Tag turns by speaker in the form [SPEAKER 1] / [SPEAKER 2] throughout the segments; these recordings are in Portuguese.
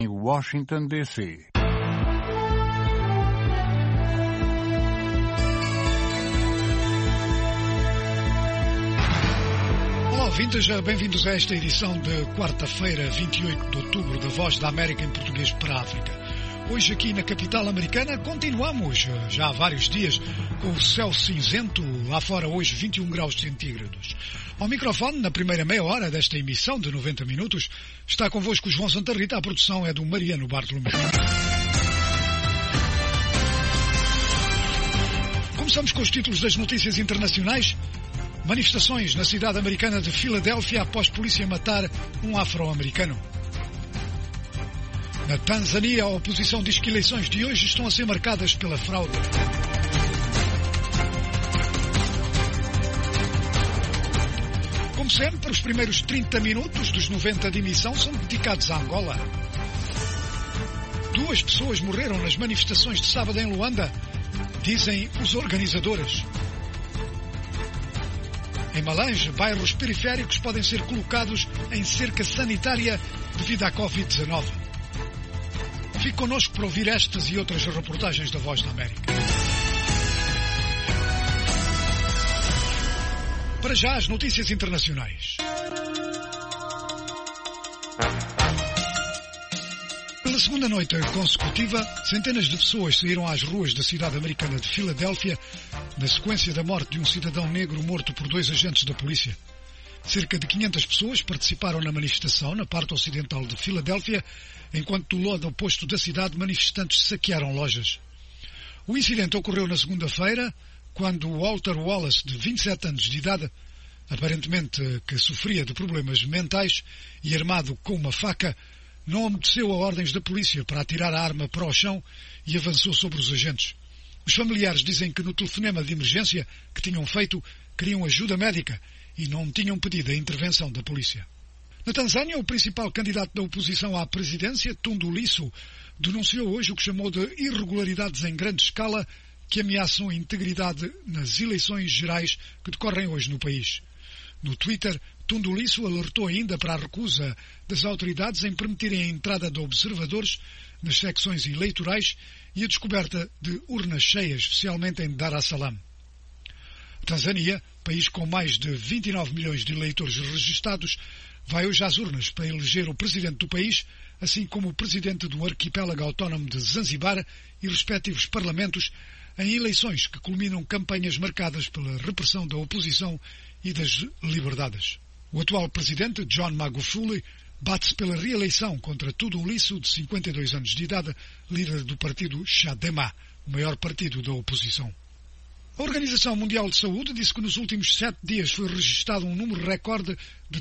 [SPEAKER 1] em Washington, D.C.
[SPEAKER 2] Olá, ouvintes, bem-vindos a esta edição de quarta-feira, 28 de outubro, da Voz da América em português para a África. Hoje aqui na capital americana continuamos, já há vários dias, com o céu cinzento, lá fora hoje 21 graus centígrados. Ao microfone, na primeira meia hora desta emissão de 90 minutos, está convosco o João Santa Rita, a produção é do Mariano Bartolomeu. Começamos com os títulos das notícias internacionais. Manifestações na cidade americana de Filadélfia após polícia matar um afro-americano. Na Tanzânia, a oposição diz que eleições de hoje estão a ser marcadas pela fraude. Como sempre, os primeiros 30 minutos dos 90 de emissão são dedicados a Angola. 2 pessoas morreram nas manifestações de sábado em Luanda, dizem os organizadores. Em Malange, bairros periféricos podem ser colocados em cerca sanitária devido à Covid-19. Fique connosco para ouvir estas e outras reportagens da Voz da América. Para já, as notícias internacionais. Pela segunda noite consecutiva, centenas de pessoas saíram às ruas da cidade americana de Filadélfia na sequência da morte de um cidadão negro morto por 2 agentes da polícia. Cerca de 500 pessoas participaram na manifestação na parte ocidental de Filadélfia, enquanto do lado oposto da cidade manifestantes saquearam lojas. O incidente ocorreu na segunda-feira, quando Walter Wallace, de 27 anos de idade, aparentemente que sofria de problemas mentais e armado com uma faca, não obedeceu a ordens da polícia para atirar a arma para o chão e avançou sobre os agentes. Os familiares dizem que no telefonema de emergência que tinham feito queriam ajuda médica e não tinham pedido a intervenção da polícia. Na Tanzânia, o principal candidato da oposição à presidência, Tundu Lissu, denunciou hoje o que chamou de irregularidades em grande escala que ameaçam a integridade nas eleições gerais que decorrem hoje no país. No Twitter, Tundu Lissu alertou ainda para a recusa das autoridades em permitirem a entrada de observadores nas secções eleitorais e a descoberta de urnas cheias, especialmente em Dar es Salaam. A Tanzânia, país com mais de 29 milhões de eleitores registados, vai hoje às urnas para eleger o presidente do país, assim como o presidente do arquipélago autónomo de Zanzibar e respectivos parlamentos, em eleições que culminam campanhas marcadas pela repressão da oposição e das liberdades. O atual presidente, John Magufuli, bate-se pela reeleição contra Tundu Lissu, de 52 anos de idade, líder do partido Chadema, o maior partido da oposição. A Organização Mundial de Saúde disse que nos últimos 7 dias foi registado um número recorde de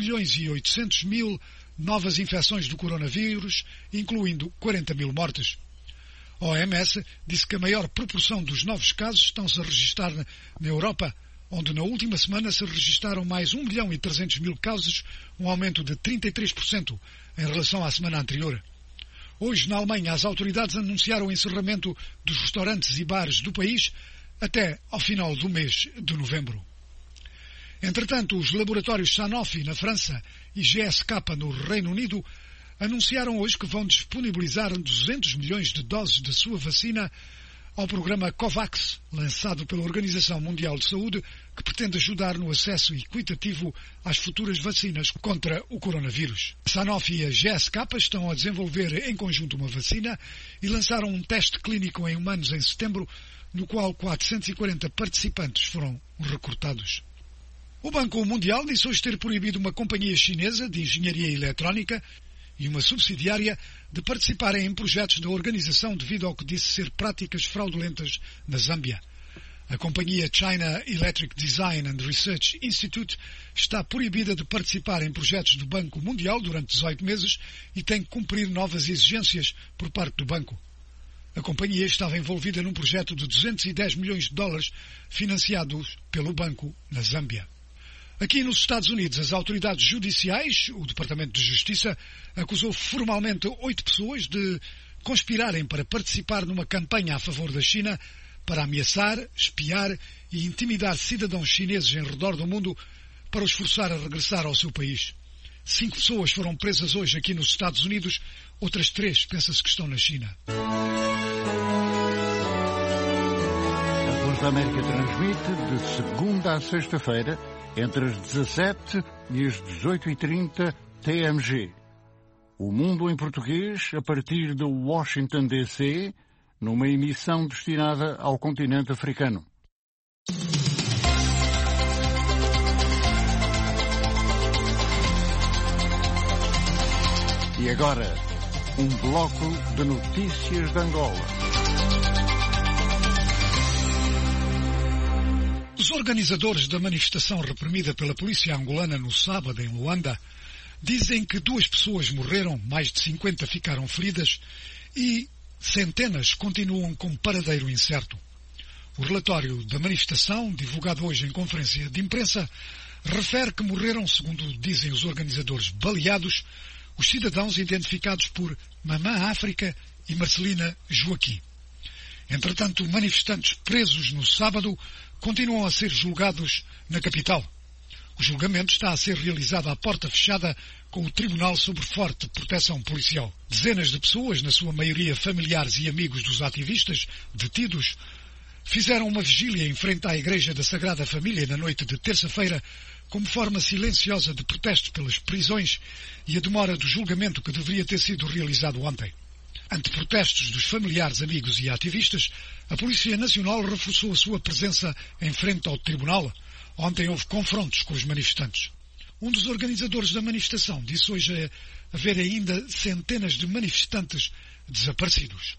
[SPEAKER 2] 2.800.000 novas infecções do coronavírus, incluindo 40.000 mortes. A OMS disse que a maior proporção dos novos casos estão-se a registrar na Europa, onde na última semana se registaram mais 1.300.000 casos, um aumento de 33% em relação à semana anterior. Hoje, na Alemanha, as autoridades anunciaram o encerramento dos restaurantes e bares do país até ao final do mês de novembro. Entretanto, os laboratórios Sanofi na França e GSK no Reino Unido anunciaram hoje que vão disponibilizar 200 milhões de doses da sua vacina ao programa COVAX, lançado pela Organização Mundial de Saúde, que pretende ajudar no acesso equitativo às futuras vacinas contra o coronavírus. A Sanofi e a GSK estão a desenvolver em conjunto uma vacina e lançaram um teste clínico em humanos em setembro, no qual 440 participantes foram recrutados. O Banco Mundial disse hoje ter proibido uma companhia chinesa de engenharia eletrónica e uma subsidiária de participarem em projetos da organização devido ao que disse ser práticas fraudulentas na Zâmbia. A companhia China Electric Design and Research Institute está proibida de participar em projetos do Banco Mundial durante 18 meses e tem que cumprir novas exigências por parte do banco. A companhia estava envolvida num projeto de 210 milhões de dólares financiados pelo banco na Zâmbia. Aqui nos Estados Unidos, as autoridades judiciais, o Departamento de Justiça, acusou formalmente 8 pessoas de conspirarem para participar numa campanha a favor da China para ameaçar, espiar e intimidar cidadãos chineses em redor do mundo para os forçar a regressar ao seu país. 5 pessoas foram presas hoje aqui nos Estados Unidos, outras 3 pensa-se que estão na China.
[SPEAKER 1] A Voz da América transmite de segunda a sexta-feira, entre as 17 e as 18h30 TMG. O Mundo em Português, a partir de Washington, D.C., numa emissão destinada ao continente africano. E agora, um bloco de notícias de Angola.
[SPEAKER 2] Os organizadores da manifestação reprimida pela polícia angolana no sábado em Luanda dizem que 2 pessoas morreram, mais de 50 ficaram feridas e centenas continuam com paradeiro incerto. O relatório da manifestação, divulgado hoje em conferência de imprensa, refere que morreram, segundo dizem os organizadores, baleados, os cidadãos identificados por Mamã África e Marcelina Joaquim. Entretanto, manifestantes presos no sábado continuam a ser julgados na capital. O julgamento está a ser realizado à porta fechada com o Tribunal sob forte proteção policial. Dezenas de pessoas, na sua maioria familiares e amigos dos ativistas, detidos, fizeram uma vigília em frente à Igreja da Sagrada Família na noite de terça-feira, como forma silenciosa de protesto pelas prisões e a demora do julgamento que deveria ter sido realizado ontem. Ante protestos dos familiares, amigos e ativistas, a Polícia Nacional reforçou a sua presença em frente ao Tribunal. Ontem houve confrontos com os manifestantes. Um dos organizadores da manifestação disse hoje haver ainda centenas de manifestantes desaparecidos.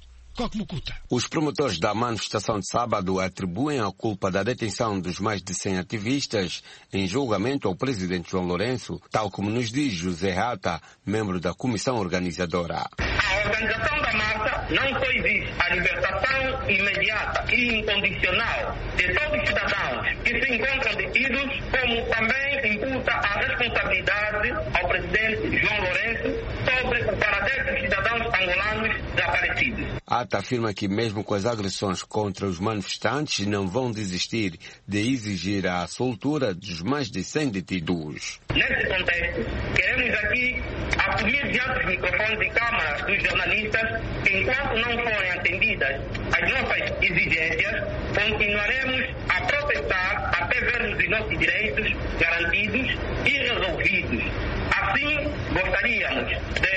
[SPEAKER 3] Os promotores da manifestação de sábado atribuem a culpa da detenção dos mais de 100 ativistas em julgamento ao presidente João Lourenço, tal como nos diz José Rata, membro da comissão organizadora.
[SPEAKER 4] A organização da marcha não só exige a libertação imediata e incondicional de todos os cidadãos que se encontram detidos, como também imputa a responsabilidade ao presidente João Lourenço sobre o paradeiro dos cidadãos angolanos desaparecidos.
[SPEAKER 3] Ata afirma que mesmo com as agressões contra os manifestantes não vão desistir de exigir a soltura dos mais de 100 detidos.
[SPEAKER 4] Neste contexto, queremos aqui assumir diante dos microfones e câmaras dos jornalistas que enquanto não forem atendidas as nossas exigências, continuaremos a protestar até vermos os nossos direitos garantidos e resolvidos. Assim, gostaríamos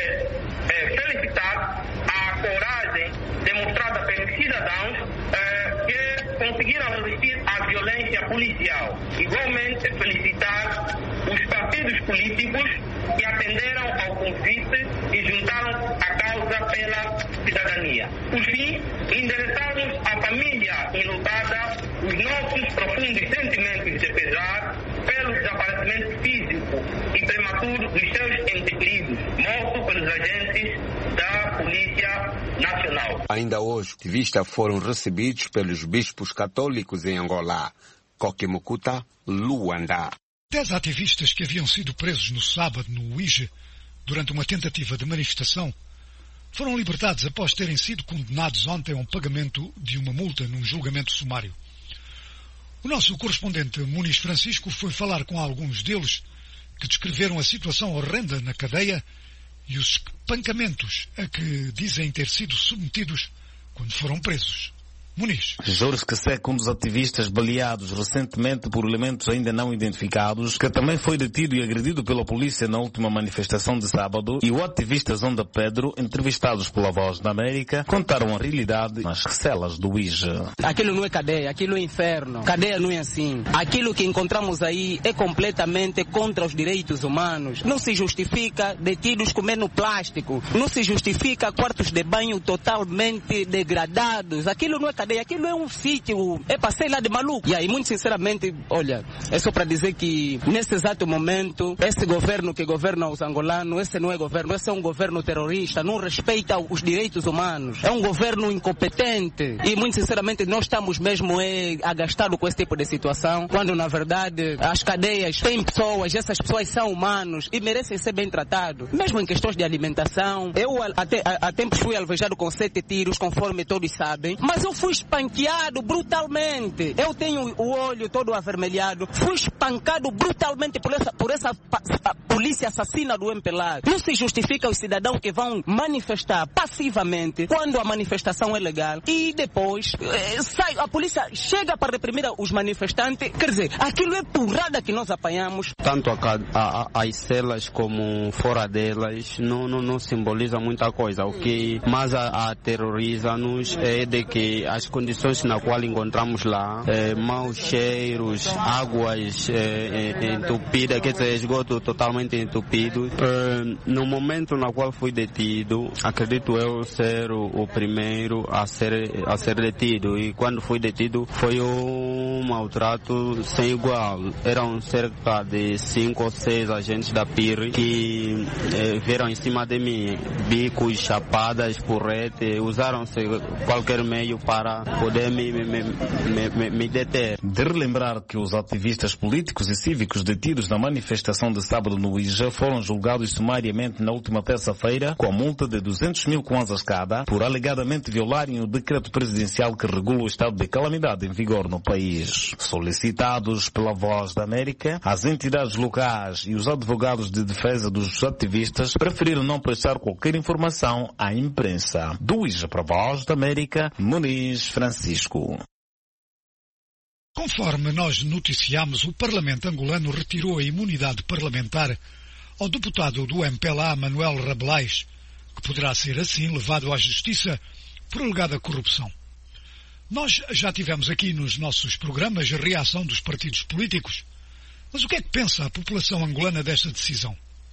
[SPEAKER 4] de felicitar a coragem demonstrada pelos cidadãos que conseguiram resistir à violência policial. Igualmente, felicitar os partidos políticos que atenderam ao convite e juntaram a causa pela cidadania. Por fim, endereçamos à família enlutada os nossos profundos sentimentos de pesar pelo desaparecimento físico e prematuro dos seus entes queridos, mortos pelos agentes da Polícia Nacional.
[SPEAKER 3] Ainda hoje, ativistas foram recebidos pelos bispos católicos em Angola. Coquimucuta, Luanda.
[SPEAKER 2] 10 ativistas que haviam sido presos no sábado no Uíge durante uma tentativa de manifestação foram libertados após terem sido condenados ontem a um pagamento de uma multa num julgamento sumário. O nosso correspondente Muniz Francisco foi falar com alguns deles que descreveram a situação horrenda na cadeia e os espancamentos a que dizem ter sido submetidos quando foram presos. Muniz.
[SPEAKER 5] Jorge Kasek, um dos ativistas baleados recentemente por elementos ainda não identificados, que também foi detido e agredido pela polícia na última manifestação de sábado, e o ativista Zonda Pedro, entrevistados pela Voz da América, contaram a realidade nas celas do Uíge.
[SPEAKER 6] Aquilo não é cadeia, aquilo é inferno. Cadeia não é assim. Aquilo que encontramos aí é completamente contra os direitos humanos. Não se justifica detidos comendo plástico. Não se justifica quartos de banho totalmente degradados. Aquilo não é cadeia. Aquilo é um sítio, é passeio lá de maluco. E aí, muito sinceramente, olha, é só para dizer que nesse exato momento, esse governo que governa os angolanos, esse não é governo, esse é um governo terrorista, não respeita os direitos humanos, é um governo incompetente. E muito sinceramente, nós estamos mesmo agastados com esse tipo de situação, quando na verdade as cadeias têm pessoas, essas pessoas são humanos e merecem ser bem tratados, mesmo em questões de alimentação. Eu há tempos fui alvejado com 7 tiros, conforme todos sabem, mas eu fui espanqueado brutalmente. Eu tenho o olho todo avermelhado. Fui espancado brutalmente por essa polícia assassina do MPLA. Não se justifica os cidadãos que vão manifestar passivamente quando a manifestação é legal e depois a polícia chega para reprimir os manifestantes. Quer dizer, aquilo é porrada que nós apanhamos.
[SPEAKER 7] Tanto as celas como fora delas não simboliza muita coisa. O que mais aterroriza-nos é de que as condições na qual encontramos lá, maus cheiros, águas entupidas, quer dizer, esgoto totalmente entupido. No momento na qual fui detido, acredito eu ser o primeiro a ser detido, e quando fui detido foi um maltrato sem igual. Eram cerca de 5 ou 6 agentes da PIR que vieram em cima de mim, bicos, chapadas, porrete, usaram-se qualquer meio para poder me deter.
[SPEAKER 5] De relembrar que os ativistas políticos e cívicos detidos na manifestação de sábado no Ija foram julgados sumariamente na última terça-feira com a multa de 200 mil kwanzas cada por alegadamente violarem o decreto presidencial que regula o estado de calamidade em vigor no país. Solicitados pela Voz da América, as entidades locais e os advogados de defesa dos ativistas preferiram não prestar qualquer informação à imprensa. Do Ija para a Voz da América, Muniz Francisco.
[SPEAKER 2] Conforme nós noticiamos, o Parlamento angolano retirou a imunidade parlamentar ao deputado do MPLA, Manuel Rabelais, que poderá ser assim levado à justiça por alegada corrupção. Nós já tivemos aqui nos nossos programas a reação dos partidos políticos. Mas o que é que pensa a população angolana desta decisão?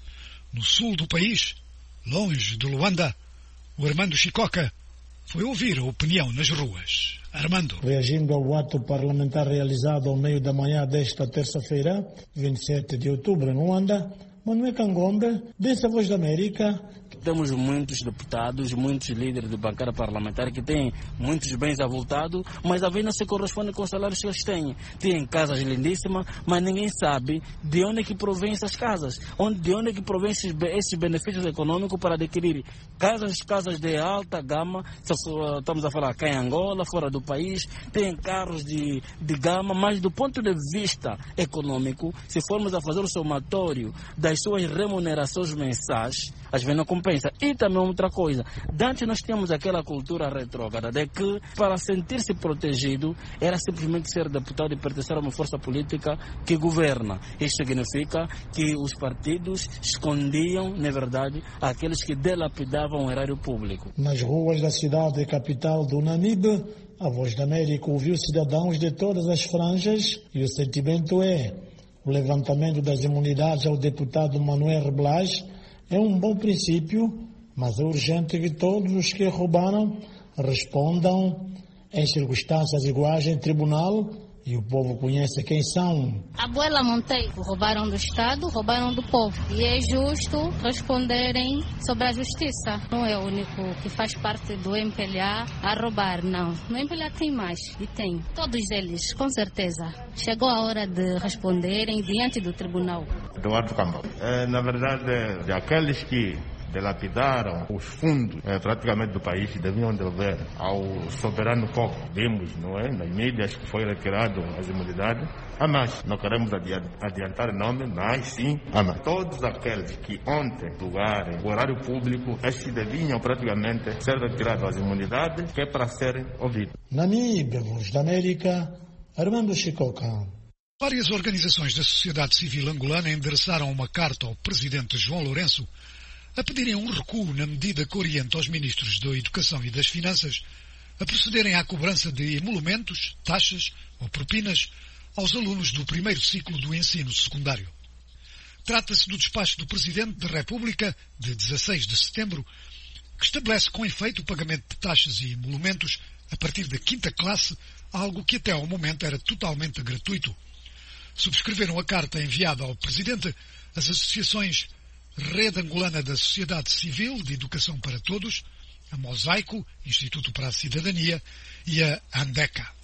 [SPEAKER 2] No sul do país, longe de Luanda, o Armando Chicoca foi ouvir a opinião nas ruas. Armando.
[SPEAKER 8] Reagindo ao ato parlamentar realizado ao meio da manhã desta terça-feira, 27 de outubro, em Luanda, Manuel Cangombe, dessa Voz da América.
[SPEAKER 9] Temos muitos deputados, muitos líderes de bancada parlamentar que têm muitos bens avultados, mas a vez não se corresponde com os salários que eles têm. Têm casas lindíssimas, mas ninguém sabe de onde é que provém essas casas, de onde é que provém esses benefícios econômicos para adquirir casas de alta gama. Estamos a falar cá em Angola, fora do país, têm carros de gama, mas do ponto de vista econômico, se formos a fazer o somatório das suas remunerações mensais, às vezes não compensa. E também outra coisa, antes nós tínhamos aquela cultura retrógrada de que para sentir-se protegido era simplesmente ser deputado e pertencer a uma força política que governa. Isto significa que os partidos escondiam, na verdade, aqueles que dilapidavam o erário público.
[SPEAKER 8] Nas ruas da cidade capital do Namibe, a Voz da América ouviu cidadãos de todas as franjas e o sentimento é: o levantamento das imunidades ao deputado Manuel Rabelais é um bom princípio, mas é urgente que todos os que roubaram respondam em circunstâncias iguais em tribunal, e o povo conhece quem são.
[SPEAKER 10] Abuela Monteiro, roubaram do Estado, roubaram do povo. E é justo responderem sobre a justiça. Não é o único que faz parte do MPLA a roubar, não. No MPLA tem mais, e tem. Todos eles, com certeza. Chegou a hora de responderem diante do tribunal.
[SPEAKER 11] Eduardo Cambau. Na verdade, de aqueles que dilapidaram os fundos praticamente do país, deviam devolver ao soberano povo. Vimos, não é, nas mídias que foi retirado as imunidades. Mas não queremos adiantar nome, mas sim, todos aqueles que ontem julgarem o horário público, estes deviam praticamente ser retirados as imunidades, que é para serem ouvidos.
[SPEAKER 8] Namibe, Voz da América, Armando Chicoca.
[SPEAKER 2] Várias organizações da sociedade civil angolana endereçaram uma carta ao presidente João Lourenço a pedirem um recuo na medida que orienta os ministros da Educação e das Finanças a procederem à cobrança de emolumentos, taxas ou propinas aos alunos do primeiro ciclo do ensino secundário. Trata-se do despacho do Presidente da República, de 16 de setembro, que estabelece com efeito o pagamento de taxas e emolumentos a partir da 5ª classe, algo que até ao momento era totalmente gratuito. Subscreveram a carta enviada ao Presidente as associações Rede Angolana da Sociedade Civil de Educação para Todos, a Mosaico, Instituto para a Cidadania, e a ANDECA.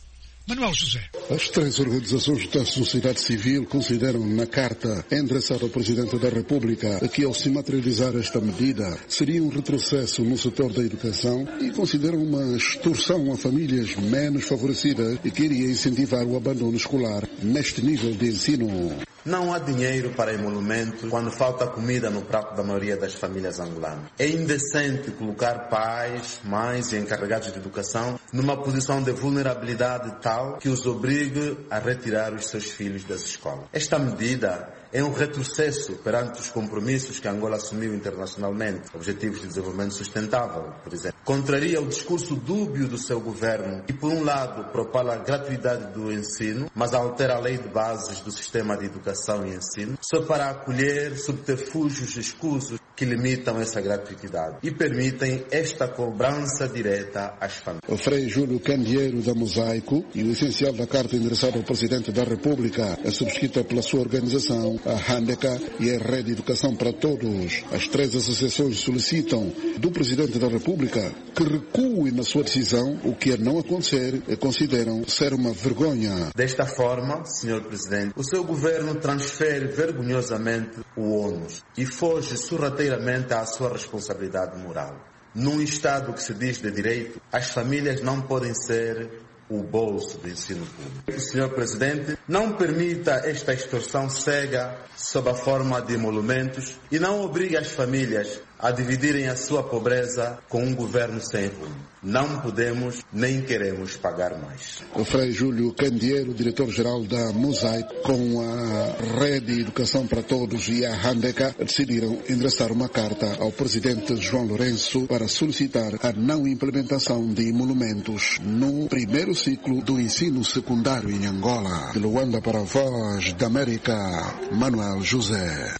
[SPEAKER 2] Manuel José.
[SPEAKER 12] As 3 organizações da sociedade civil consideram na carta endereçada ao Presidente da República que, ao se materializar esta medida, seria um retrocesso no setor da educação e consideram uma extorsão a famílias menos favorecidas e que iria incentivar o abandono escolar neste nível de ensino.
[SPEAKER 13] Não há dinheiro para emolumento quando falta comida no prato da maioria das famílias angolanas. É indecente colocar pais, mães e encarregados de educação numa posição de vulnerabilidade tal que os obrigue a retirar os seus filhos das escolas. Esta medida é um retrocesso perante os compromissos que Angola assumiu internacionalmente, Objetivos de Desenvolvimento Sustentável, por exemplo. Contraria o discurso dúbio do seu governo, que por um lado propala a gratuidade do ensino, mas altera a lei de bases do sistema de educação e ensino, só para acolher subterfúgios escusos que limitam essa gratuidade e permitem esta cobrança direta às famílias.
[SPEAKER 12] O Frei Júlio Candeeiro da Mosaico e o essencial da carta endereçada ao Presidente da República é subscrita pela sua organização, a Handeka e a Rede Educação para Todos. As 3 associações solicitam do Presidente da República que recue na sua decisão, o que a não acontecer consideram ser uma vergonha.
[SPEAKER 13] Desta forma, Sr. Presidente, o seu governo transfere vergonhosamente o ônus e foge sorrateiramente à sua responsabilidade moral. Num Estado que se diz de direito, as famílias não podem ser o bolso do ensino público. Senhor Presidente, não permita esta extorsão cega sob a forma de emolumentos e não obrigue as famílias a dividirem a sua pobreza com um governo sem rumo. Não podemos nem queremos pagar mais.
[SPEAKER 12] O Frei Júlio Candeeiro, diretor-geral da Mosaico, com a Rede Educação para Todos e a Handeka, decidiram endereçar uma carta ao Presidente João Lourenço para solicitar a não implementação de emolumentos no primeiro ciclo do ensino secundário em Angola. De Luanda para a Voz da América, Manuel José.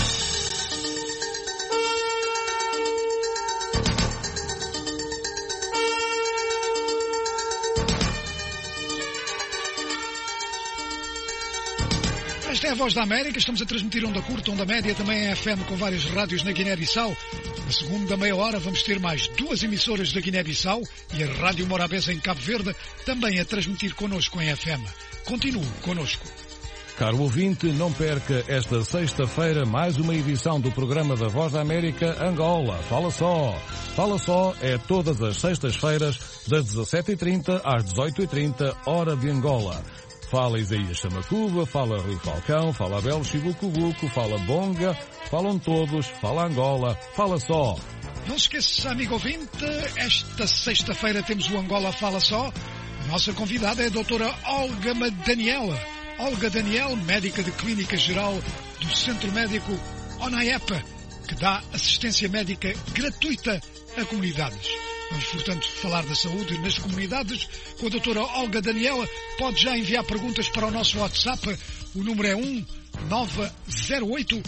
[SPEAKER 2] Esta é a Voz da América, estamos a transmitir onda curta, onda média, também em FM com várias rádios na Guiné-Bissau. Na segunda meia hora vamos ter mais 2 emissoras da Guiné-Bissau e a Rádio Morabeza em Cabo Verde, também a transmitir connosco em FM. Continue connosco.
[SPEAKER 14] Caro ouvinte, não perca esta sexta-feira mais uma edição do programa da Voz da América Angola. Fala Só. Fala Só é todas as sextas-feiras das 17h30 às 18h30, hora de Angola. Fala Isaías Chamacuba, fala Rui Falcão, fala Abel Chibucubuco, fala Bonga, falam todos, fala Angola, fala Só.
[SPEAKER 2] Não se esqueça, amigo ouvinte, esta sexta-feira temos o Angola Fala Só. A nossa convidada é a doutora Olga Daniel. Olga Daniel, médica de clínica geral do Centro Médico ONAEPA, que dá assistência médica gratuita a comunidades. Vamos, portanto, falar da saúde nas comunidades com a doutora Olga Daniela. Pode já enviar perguntas para o nosso WhatsApp. O número é 1908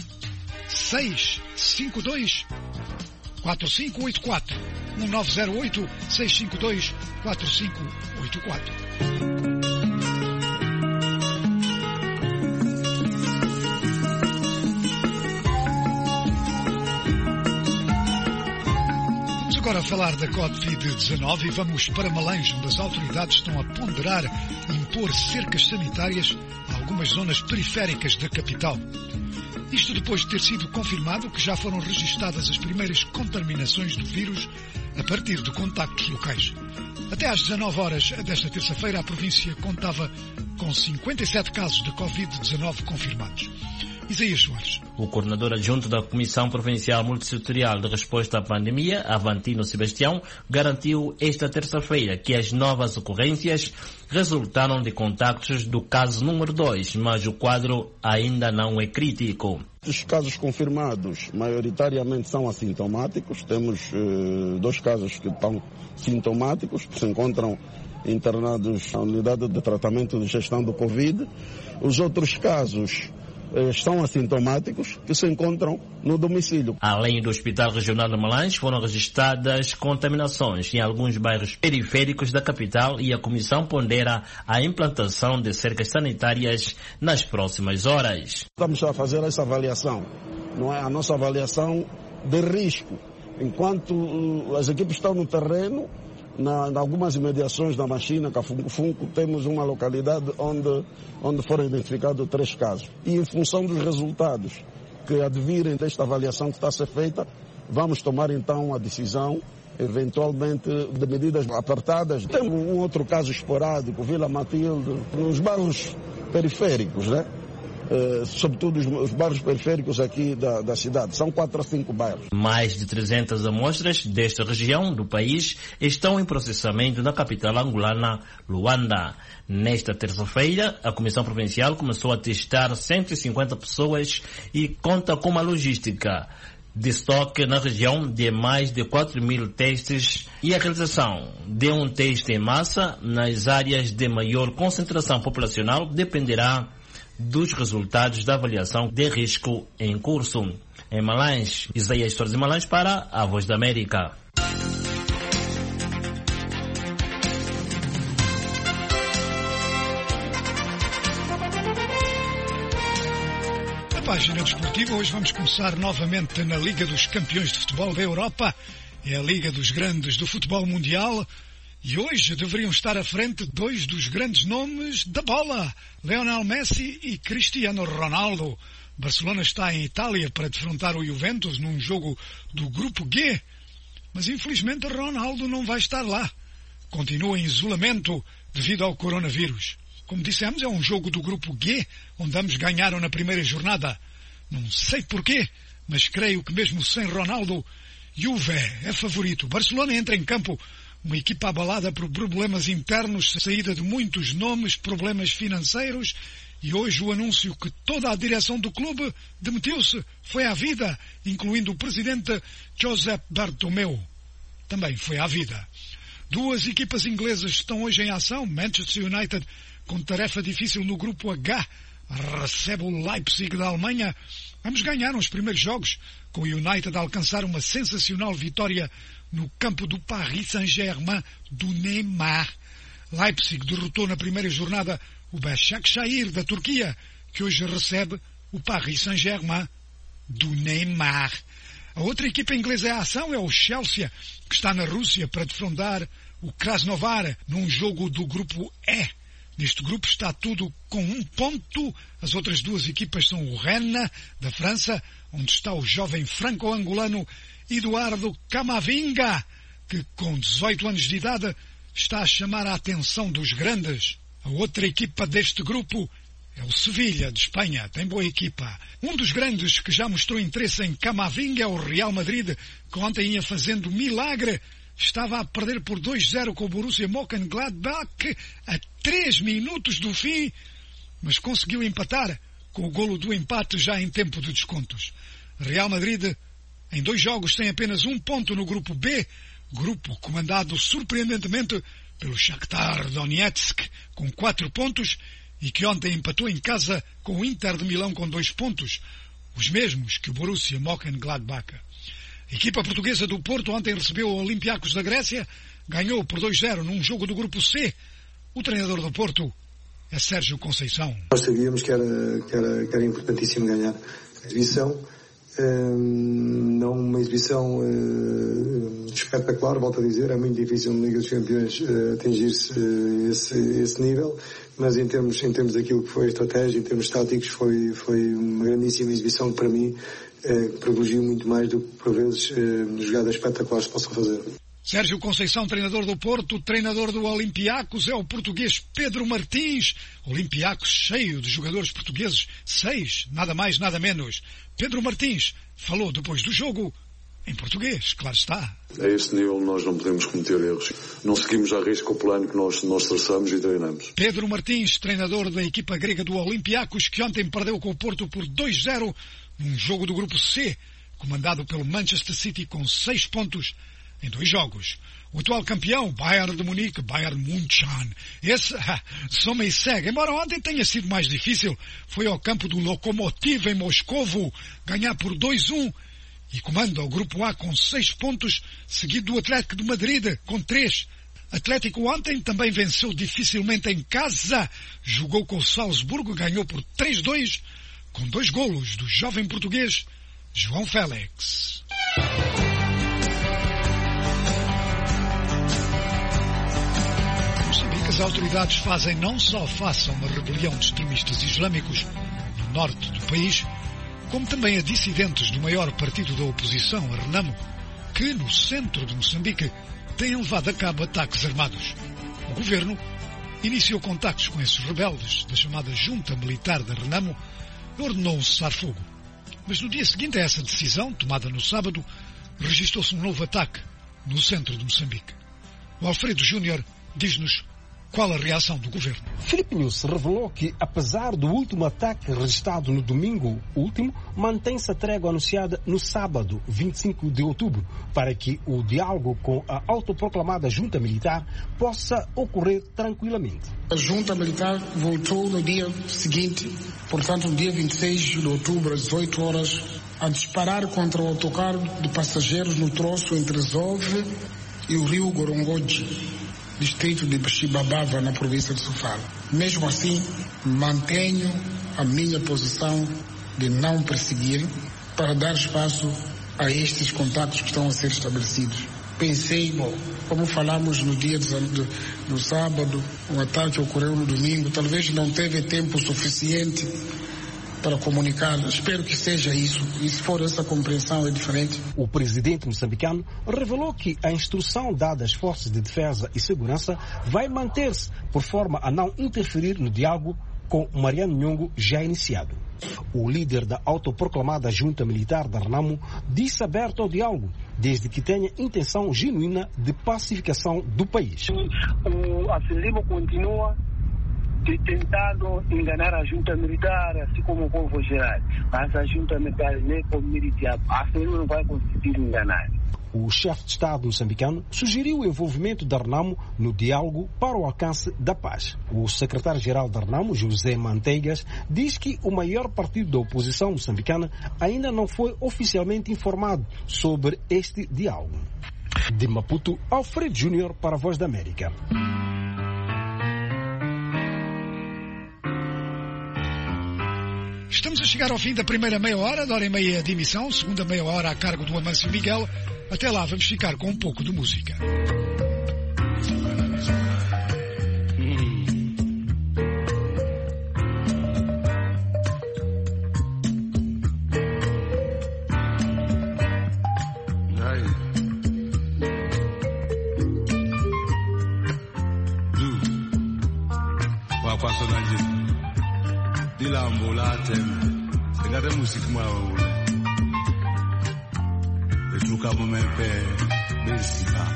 [SPEAKER 2] 652 4584. 1908 652 4584. Agora a falar da Covid-19 e vamos para Malange, onde as autoridades estão a ponderar impor cercas sanitárias a algumas zonas periféricas da capital. Isto depois de ter sido confirmado que já foram registadas as primeiras contaminações do vírus a partir de contactos locais. Até às 19 horas desta terça-feira, a província contava com 57 casos de Covid-19 confirmados. Isaías Soares.
[SPEAKER 15] O coordenador adjunto da Comissão Provincial Multissetorial de Resposta à Pandemia, Avantino Sebastião, garantiu esta terça-feira que as novas ocorrências resultaram de contactos do caso número 2, mas o quadro ainda não é crítico.
[SPEAKER 16] Os casos confirmados maioritariamente são assintomáticos. Temos 2 casos que estão sintomáticos, que se encontram internados na unidade de tratamento de gestão do Covid. Os outros casos são assintomáticos que se encontram no domicílio.
[SPEAKER 15] Além do Hospital Regional de Malange, foram registradas contaminações em alguns bairros periféricos da capital e a Comissão pondera a implantação de cercas sanitárias nas próximas horas.
[SPEAKER 16] Estamos a fazer essa avaliação, não é? A nossa avaliação de risco. Enquanto as equipes estão no terreno, Em algumas imediações da Machina, Cafunco, temos uma localidade onde foram identificados 3 casos. E em função dos resultados que advirem desta avaliação que está a ser feita, vamos tomar então a decisão, eventualmente, de medidas apertadas. Tem um outro caso esporádico, Vila Matilde, nos bairros periféricos, né? Sobretudo os bairros periféricos aqui da cidade. São 4 a 5 bairros.
[SPEAKER 15] Mais de 300 amostras desta região do país estão em processamento na capital angolana, Luanda. Nesta terça-feira, a Comissão Provincial começou a testar 150 pessoas e conta com uma logística de estoque na região de mais de 4.000 testes e a realização de um teste em massa nas áreas de maior concentração populacional dependerá dos resultados da avaliação de risco em curso. Em Malães, Isaías Torres de Malães para a Voz da América.
[SPEAKER 2] Na página desportiva, hoje vamos começar novamente na Liga dos Campeões de Futebol da Europa. É a Liga dos Grandes do Futebol Mundial. E hoje deveriam estar à frente 2 dos grandes nomes da bola, Lionel Messi e Cristiano Ronaldo. Barcelona está em Itália para defrontar o Juventus num jogo do Grupo G, mas infelizmente Ronaldo não vai estar lá. Continua em isolamento devido ao coronavírus. Como dissemos, é um jogo do Grupo G, onde ambos ganharam na primeira jornada. Não sei porquê, mas creio que mesmo sem Ronaldo, Juve é favorito. Barcelona entra em campo uma equipa abalada por problemas internos, saída de muitos nomes, problemas financeiros, e hoje o anúncio que toda a direção do clube demitiu-se foi à vida, incluindo o presidente Josep Bartomeu. Também foi à vida. 2 equipas inglesas estão hoje em ação. Manchester United, com tarefa difícil no grupo H, recebe o Leipzig da Alemanha. Vamos ganhar os primeiros jogos, com o United a alcançar uma sensacional vitória no campo do Paris Saint-Germain do Neymar. Leipzig derrotou na primeira jornada o Başakşehir da Turquia, que hoje recebe o Paris Saint-Germain do Neymar. A outra equipa inglesa em ação é o Chelsea, que está na Rússia para defrontar o Krasnodar num jogo do grupo E. Neste grupo está tudo com 1 ponto. As outras 2 equipas são o Rennes, da França, onde está o jovem franco-angolano Eduardo Camavinga, que com 18 anos de idade está a chamar a atenção dos grandes. A outra equipa deste grupo é o Sevilha, de Espanha. Tem boa equipa. Um dos grandes que já mostrou interesse em Camavinga é o Real Madrid, que ontem ia fazendo milagre. Estava a perder por 2-0 com o Borussia Mönchengladbach a 3 minutos do fim, mas conseguiu empatar com o golo do empate já em tempo de descontos. Real Madrid, em 2 jogos, tem apenas 1 ponto no grupo B, grupo comandado surpreendentemente pelo Shakhtar Donetsk com 4 pontos e que ontem empatou em casa com o Inter de Milão com 2 pontos, os mesmos que o Borussia Mönchengladbach. A equipa portuguesa do Porto ontem recebeu o Olympiacos da Grécia, ganhou por 2-0 num jogo do grupo C. O treinador do Porto é Sérgio Conceição.
[SPEAKER 17] Nós sabíamos que era importantíssimo ganhar a exibição. Não uma exibição espetacular, volto a dizer, é muito difícil na Liga dos Campeões atingir-se esse nível, mas em termos daquilo que foi a estratégia, em termos táticos, foi uma grandíssima exibição que para mim privilegiou muito mais do que por vezes jogadas espetaculares que possam fazer.
[SPEAKER 2] Sérgio Conceição, treinador do Porto, treinador do Olympiacos, é o português Pedro Martins. Olympiacos cheio de jogadores portugueses, 6, nada mais, nada menos. Pedro Martins falou depois do jogo em português, claro está.
[SPEAKER 18] A este nível nós não podemos cometer erros. Não seguimos a risco o plano que nós traçamos e treinamos.
[SPEAKER 2] Pedro Martins, treinador da equipa grega do Olympiacos, que ontem perdeu com o Porto por 2-0 num jogo do grupo C, comandado pelo Manchester City com 6 pontos em 2 jogos. O atual campeão, Bayern de Munique, Bayern München. Esse soma e segue. Embora ontem tenha sido mais difícil, foi ao campo do Lokomotiv em Moscovo ganhar por 2-1 e comanda o grupo A com 6 pontos, seguido do Atlético de Madrid com 3. Atlético ontem também venceu dificilmente em casa, jogou com o Salzburgo, ganhou por 3-2, com 2 golos do jovem português João Félix. As autoridades fazem não só face a uma rebelião de extremistas islâmicos no norte do país, como também a dissidentes do maior partido da oposição, a Renamo, que, no centro de Moçambique, têm levado a cabo ataques armados. O governo iniciou contactos com esses rebeldes da chamada Junta Militar da Renamo e ordenou um cessar-fogo. Mas no dia seguinte a essa decisão, tomada no sábado, registrou-se um novo ataque no centro de Moçambique. O Alfredo Júnior diz-nos qual a reação do governo.
[SPEAKER 19] Filipe News revelou que, apesar do último ataque registrado no domingo último, mantém-se a trégua anunciada no sábado, 25 de outubro, para que o diálogo com a autoproclamada junta militar possa ocorrer tranquilamente.
[SPEAKER 20] A junta militar voltou no dia seguinte, portanto no dia 26 de outubro, às 18 horas, a disparar contra o autocarro de passageiros no troço entre Zove e o rio Gorongoji, distrito de Xibabava, na província de Sofala. Mesmo assim, mantenho a minha posição de não perseguir para dar espaço a estes contatos que estão a ser estabelecidos. Pensei, como falamos no dia do sábado, o ataque ocorreu no domingo, talvez não teve tempo suficiente para comunicar. Espero que seja isso. E se for essa compreensão, é diferente.
[SPEAKER 19] O presidente moçambicano revelou que a instrução dada às forças de defesa e segurança vai manter-se, por forma a não interferir no diálogo com Mariano Nhongo já iniciado. O líder da autoproclamada junta militar da Renamo disse aberto ao diálogo, desde que tenha intenção genuína de pacificação do país.
[SPEAKER 21] O afilimo continua tentando enganar a junta militar, assim como o povo geral. Mas a junta militar nem como militar, a FENAMO não vai conseguir enganar.
[SPEAKER 19] O chefe de Estado moçambicano sugeriu o envolvimento da Renamo no diálogo para o alcance da paz. O secretário-geral da Renamo, José Manteigas, diz que o maior partido da oposição moçambicana ainda não foi oficialmente informado sobre este diálogo. De Maputo, Alfredo Júnior para a Voz da América.
[SPEAKER 2] Estamos a chegar ao fim da primeira meia hora, da hora e meia de emissão, segunda meia hora a cargo do Amâncio Miguel. Até lá vamos ficar com um pouco de música.
[SPEAKER 22] Musik mau Betuka mumepe Besika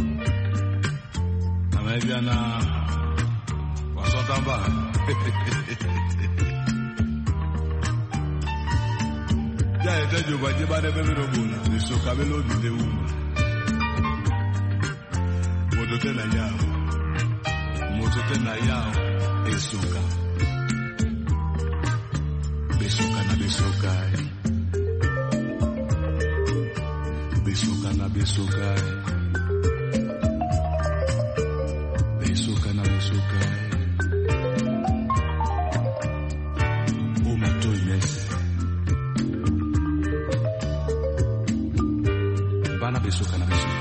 [SPEAKER 22] Namebiana Wasotamba Jaya tejo bajibane bemirobuna Besoka melodi de uma Motote na yao Esoka Besoka na besoka Besoka na besoka Besoka na besoka Uma toinese Bana besoka na besoka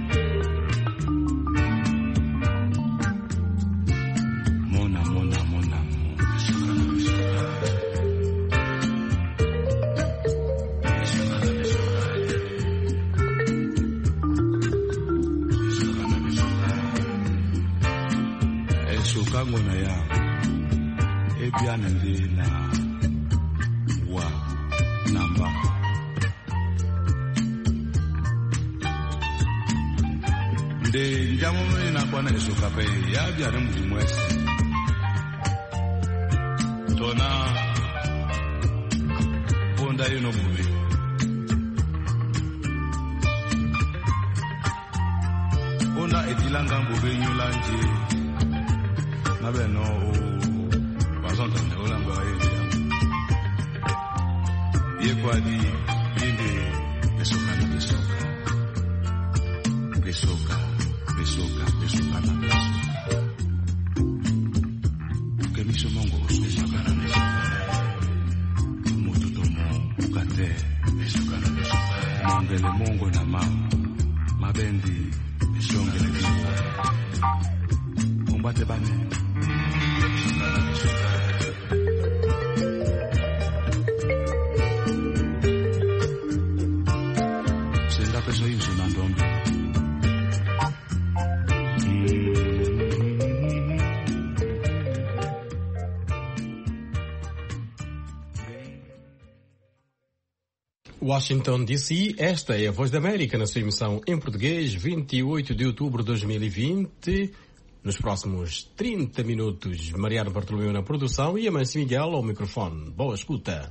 [SPEAKER 22] Mona Besoka na besoka Ngona ya ebiana ndina wa namba nde njamu na kwana esoka pe ya biana muzimwese tona bonda yuno bubi ona etilanga mbubi nyulanje Nabeno bazonda olanga yeye yekwadi inde besoka na besoka besoka na besoka kemiso mongo besoka na besoka moto tomo ukate besoka na besoka mongele mongo na mama mabendi besongele kiwa
[SPEAKER 1] Washington, D.C., esta é a Voz da América na sua emissão em português, 28 de outubro de 2020. Nos próximos 30 minutos, Mariano Bartolomeu na produção e Amancio Miguel ao microfone. Boa escuta.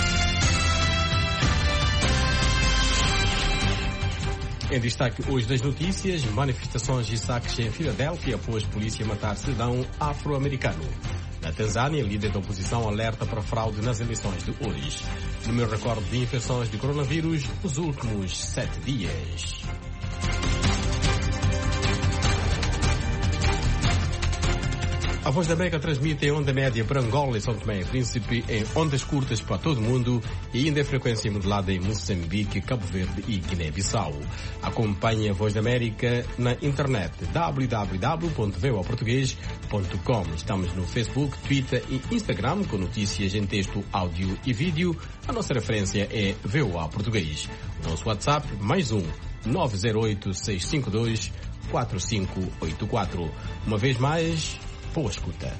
[SPEAKER 1] Em destaque hoje das notícias, manifestações e saques em Filadélfia após polícia matar cidadão afro-americano. Na Tanzânia, líder da oposição alerta para fraude nas eleições de hoje. Número recorde de infecções de coronavírus nos últimos 7 dias. A Voz da América transmite em onda média para Angola e São Tomé e Príncipe, em ondas curtas para todo o mundo e ainda em frequência modulada em Moçambique, Cabo Verde e Guiné-Bissau. Acompanhe a Voz da América na internet www.voaportugues.com. Estamos no Facebook, Twitter e Instagram com notícias em texto, áudio e vídeo. A nossa referência é VOA Português. O nosso WhatsApp, mais 908-652-4584. Uma vez mais, boa escuta.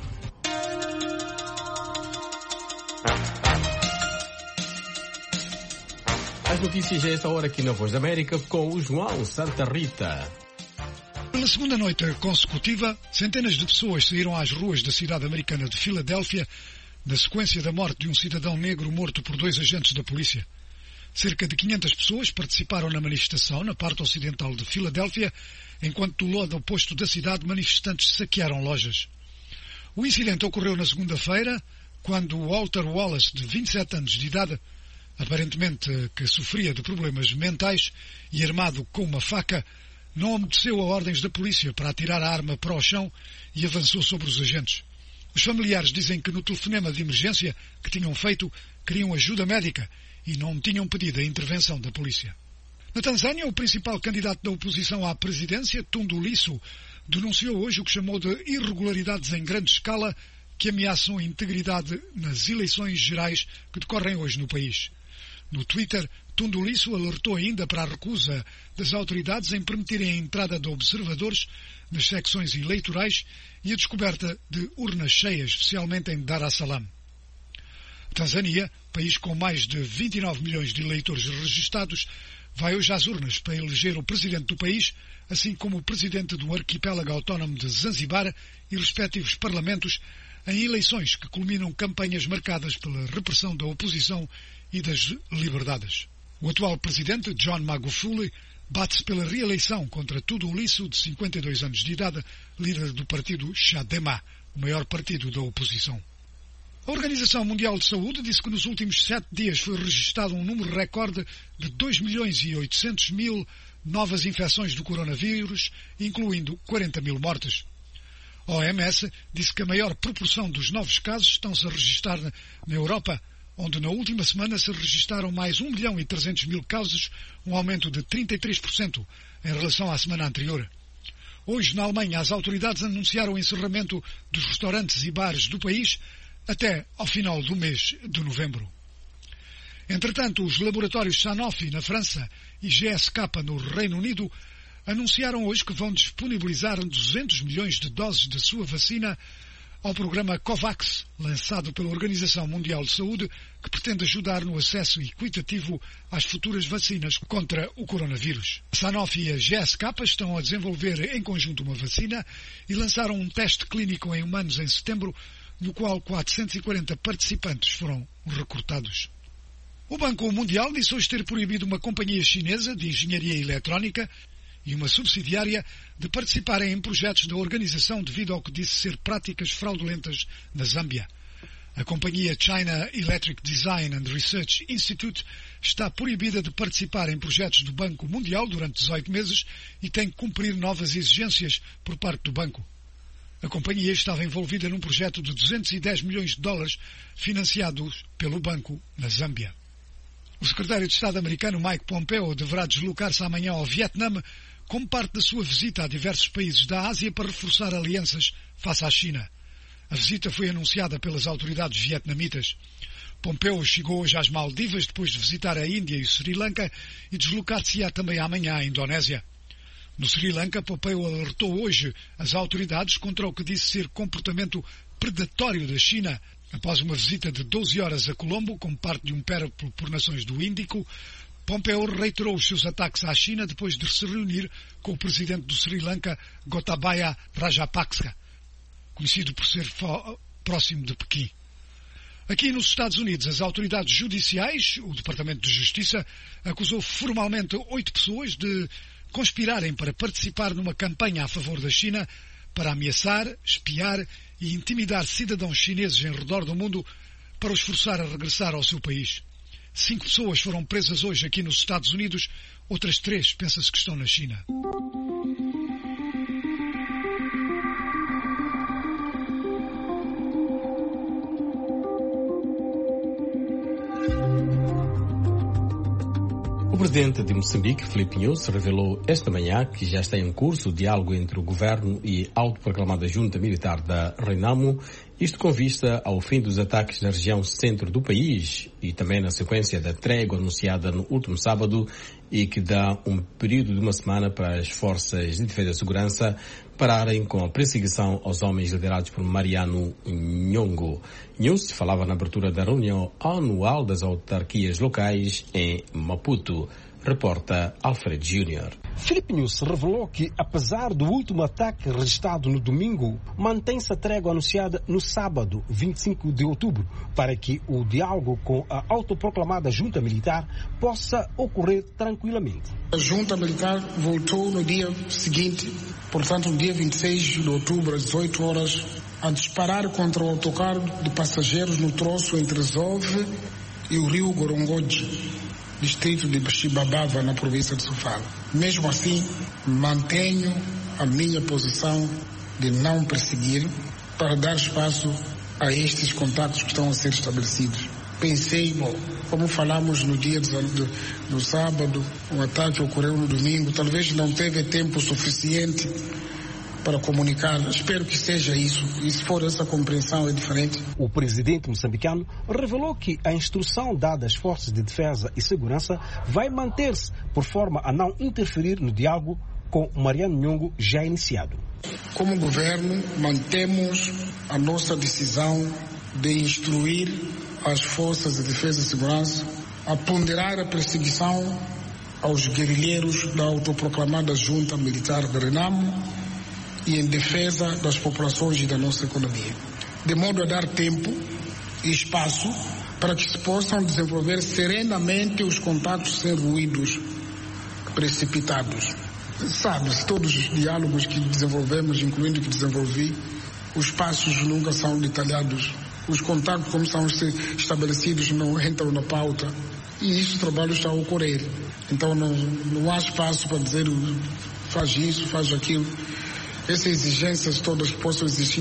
[SPEAKER 1] As notícias a esta hora aqui na Voz da América com o João Santa Rita.
[SPEAKER 2] Pela segunda noite consecutiva, centenas de pessoas saíram às ruas da cidade americana de Filadélfia na sequência da morte de um cidadão negro morto por 2 agentes da polícia. Cerca de 500 pessoas participaram na manifestação na parte ocidental de Filadélfia, enquanto do lado oposto da cidade manifestantes saquearam lojas. O incidente ocorreu na segunda-feira, quando Walter Wallace, de 27 anos de idade, aparentemente que sofria de problemas mentais e armado com uma faca, não obedeceu a ordens da polícia para atirar a arma para o chão e avançou sobre os agentes. Os familiares dizem que no telefonema de emergência que tinham feito, queriam ajuda médica e não tinham pedido a intervenção da polícia. Na Tanzânia, o principal candidato da oposição à presidência, Tundu Lissu, denunciou hoje o que chamou de irregularidades em grande escala que ameaçam a integridade nas eleições gerais que decorrem hoje no país. No Twitter, Tundu Lissu alertou ainda para a recusa das autoridades em permitirem a entrada de observadores nas secções eleitorais e a descoberta de urnas cheias, especialmente em Dar es Salaam. A Tanzânia, país com mais de 29 milhões de eleitores registados, vai hoje às urnas para eleger o presidente do país, assim como o presidente do arquipélago autónomo de Zanzibar e respectivos parlamentos, em eleições que culminam campanhas marcadas pela repressão da oposição e das liberdades. O atual presidente, John Magufuli, bate-se pela reeleição contra Tundu Lissu, de 52 anos de idade, líder do partido Chadema, o maior partido da oposição. A Organização Mundial de Saúde disse que nos últimos 7 dias foi registado um número recorde de 2.800.000 novas infecções do coronavírus, incluindo 40.000 mortes. A OMS disse que a maior proporção dos novos casos estão-se a registrar na Europa, onde na última semana se registaram mais 1.300.000 casos, um aumento de 33% em relação à semana anterior. Hoje, na Alemanha, as autoridades anunciaram o encerramento dos restaurantes e bares do país até ao final do mês de novembro. Entretanto, os laboratórios Sanofi na França e GSK no Reino Unido anunciaram hoje que vão disponibilizar 200 milhões de doses da sua vacina ao programa COVAX, lançado pela Organização Mundial de Saúde, que pretende ajudar no acesso equitativo às futuras vacinas contra o coronavírus. A Sanofi e a GSK estão a desenvolver em conjunto uma vacina e lançaram um teste clínico em humanos em setembro, no qual 440 participantes foram recrutados. O Banco Mundial disse hoje ter proibido uma companhia chinesa de engenharia eletrónica e uma subsidiária de participarem em projetos da organização devido ao que disse ser práticas fraudulentas na Zâmbia. A companhia China Electric Design and Research Institute está proibida de participar em projetos do Banco Mundial durante 18 meses e tem que cumprir novas exigências por parte do banco. A companhia estava envolvida num projeto de 210 milhões de dólares financiados pelo banco na Zâmbia. O secretário de Estado americano Mike Pompeo deverá deslocar-se amanhã ao Vietnã como parte da sua visita a diversos países da Ásia para reforçar alianças face à China. A visita foi anunciada pelas autoridades vietnamitas. Pompeo chegou hoje às Maldivas depois de visitar a Índia e o Sri Lanka e deslocar-se-á também amanhã à Indonésia. No Sri Lanka, Pompeo alertou hoje as autoridades contra o que disse ser comportamento predatório da China. Após uma visita de 12 horas a Colombo, como parte de um périplo por nações do Índico, Pompeo reiterou os seus ataques à China depois de se reunir com o presidente do Sri Lanka, Gotabaya Rajapaksa, conhecido por ser próximo de Pequim. Aqui nos Estados Unidos, as autoridades judiciais, o Departamento de Justiça, acusou formalmente 8 pessoas de conspirarem para participar numa campanha a favor da China para ameaçar, espiar e intimidar cidadãos chineses em redor do mundo para os forçar a regressar ao seu país. 5 pessoas foram presas hoje aqui nos Estados Unidos, outras 3 pensa-se que estão na China.
[SPEAKER 1] O presidente de Moçambique, Filipe Nyusi, revelou esta manhã que já está em curso o diálogo entre o governo e a autoproclamada junta militar da Renamo, isto com vista ao fim dos ataques na região centro do país e também na sequência da trégua anunciada no último sábado e que dá um período de uma semana para as forças de defesa e segurança pararem com a perseguição aos homens liderados por Mariano Nhongo. Nyusi falava na abertura da reunião anual das autarquias locais em Maputo. Reporta Alfred Júnior.
[SPEAKER 19] Filipe Nyusi revelou que, apesar do último ataque registrado no domingo, mantém-se a trégua anunciada no sábado, 25 de outubro, para que o diálogo com a autoproclamada junta militar possa ocorrer tranquilamente.
[SPEAKER 20] A junta militar voltou no dia seguinte, portanto no dia 26 de outubro, às 18 horas, a disparar contra o autocarro de passageiros no troço entre Zove e o rio Gorongoji, distrito de Xibabava, na província de Sofala. Mesmo assim, mantenho a minha posição de não perseguir para dar espaço a estes contatos que estão a ser estabelecidos. Pensei, como falamos no dia do sábado, o ataque ocorreu no domingo, talvez não teve tempo suficiente para comunicar. Espero que seja isso. E se for essa compreensão é diferente.
[SPEAKER 19] O presidente moçambicano revelou que a instrução dada às forças de defesa e segurança vai manter-se por forma a não interferir no diálogo com Mariano Nhongo já iniciado.
[SPEAKER 20] Como governo, mantemos a nossa decisão de instruir as forças de defesa e segurança a ponderar a perseguição aos guerrilheiros da autoproclamada junta militar de Renamo e em defesa das populações e da nossa economia, de modo a dar tempo e espaço para que se possam desenvolver serenamente os contatos sem ruídos precipitados. Sabe-se, todos os diálogos que desenvolvemos, incluindo que desenvolvi, os passos nunca são detalhados, os contatos como são estabelecidos não entram na pauta e isso o trabalho está a ocorrer. Então não há espaço para dizer faz isso, faz aquilo. Essas exigências todas que possam existir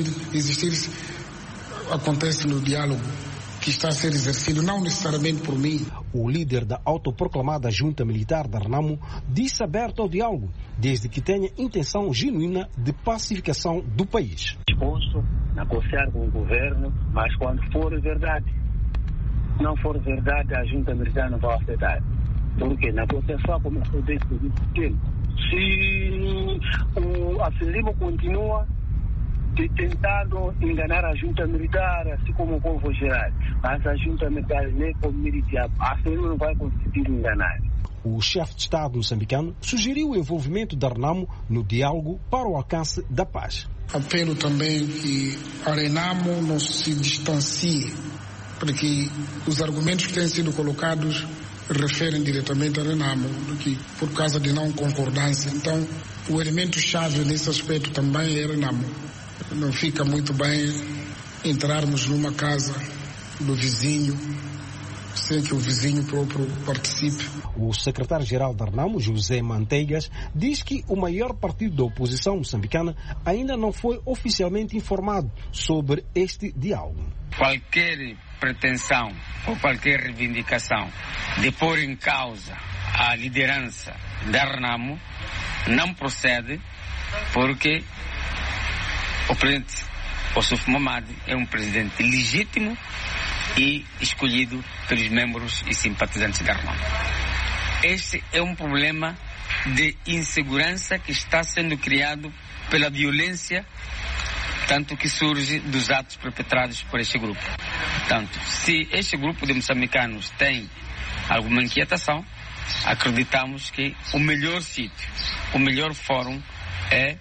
[SPEAKER 20] acontecem no diálogo que está a ser exercido, não necessariamente por mim.
[SPEAKER 19] O líder da autoproclamada junta militar da Renamo disse aberto ao diálogo, desde que tenha intenção genuína de pacificação do país.
[SPEAKER 21] Disposto a negociar com o governo, mas quando for verdade. Não for verdade, a junta militar não vai aceitar. Porque a negociação começou desde muito tempo. Se a Frelimo continua tentando enganar a junta militar, assim como o povo geral, mas a junta militar nem como militar, a Frelimo não vai conseguir enganar.
[SPEAKER 19] O chefe de Estado moçambicano sugeriu o envolvimento da Renamo no diálogo para o alcance da paz.
[SPEAKER 20] Apelo também que a Renamo não se distancie, porque os argumentos que têm sido colocados referem diretamente a Renamo, que por causa de não concordância. Então, o elemento-chave nesse aspecto também é Renamo. Não fica muito bem entrarmos numa casa do vizinho sem que o vizinho próprio participe.
[SPEAKER 19] O secretário-geral da Renamo, José Manteigas, diz que o maior partido da oposição moçambicana ainda não foi oficialmente informado sobre este diálogo.
[SPEAKER 3] Qualquer pretensão ou qualquer reivindicação de pôr em causa a liderança da Renamo não procede, porque o presidente Ossuf Mamadi é um presidente legítimo e escolhido pelos membros e simpatizantes da Renamo. Este é um problema de insegurança que está sendo criado pela violência, tanto que surge dos atos perpetrados por este grupo. Portanto, se este grupo de moçambicanos tem alguma inquietação, acreditamos que o melhor sítio, o melhor fórum é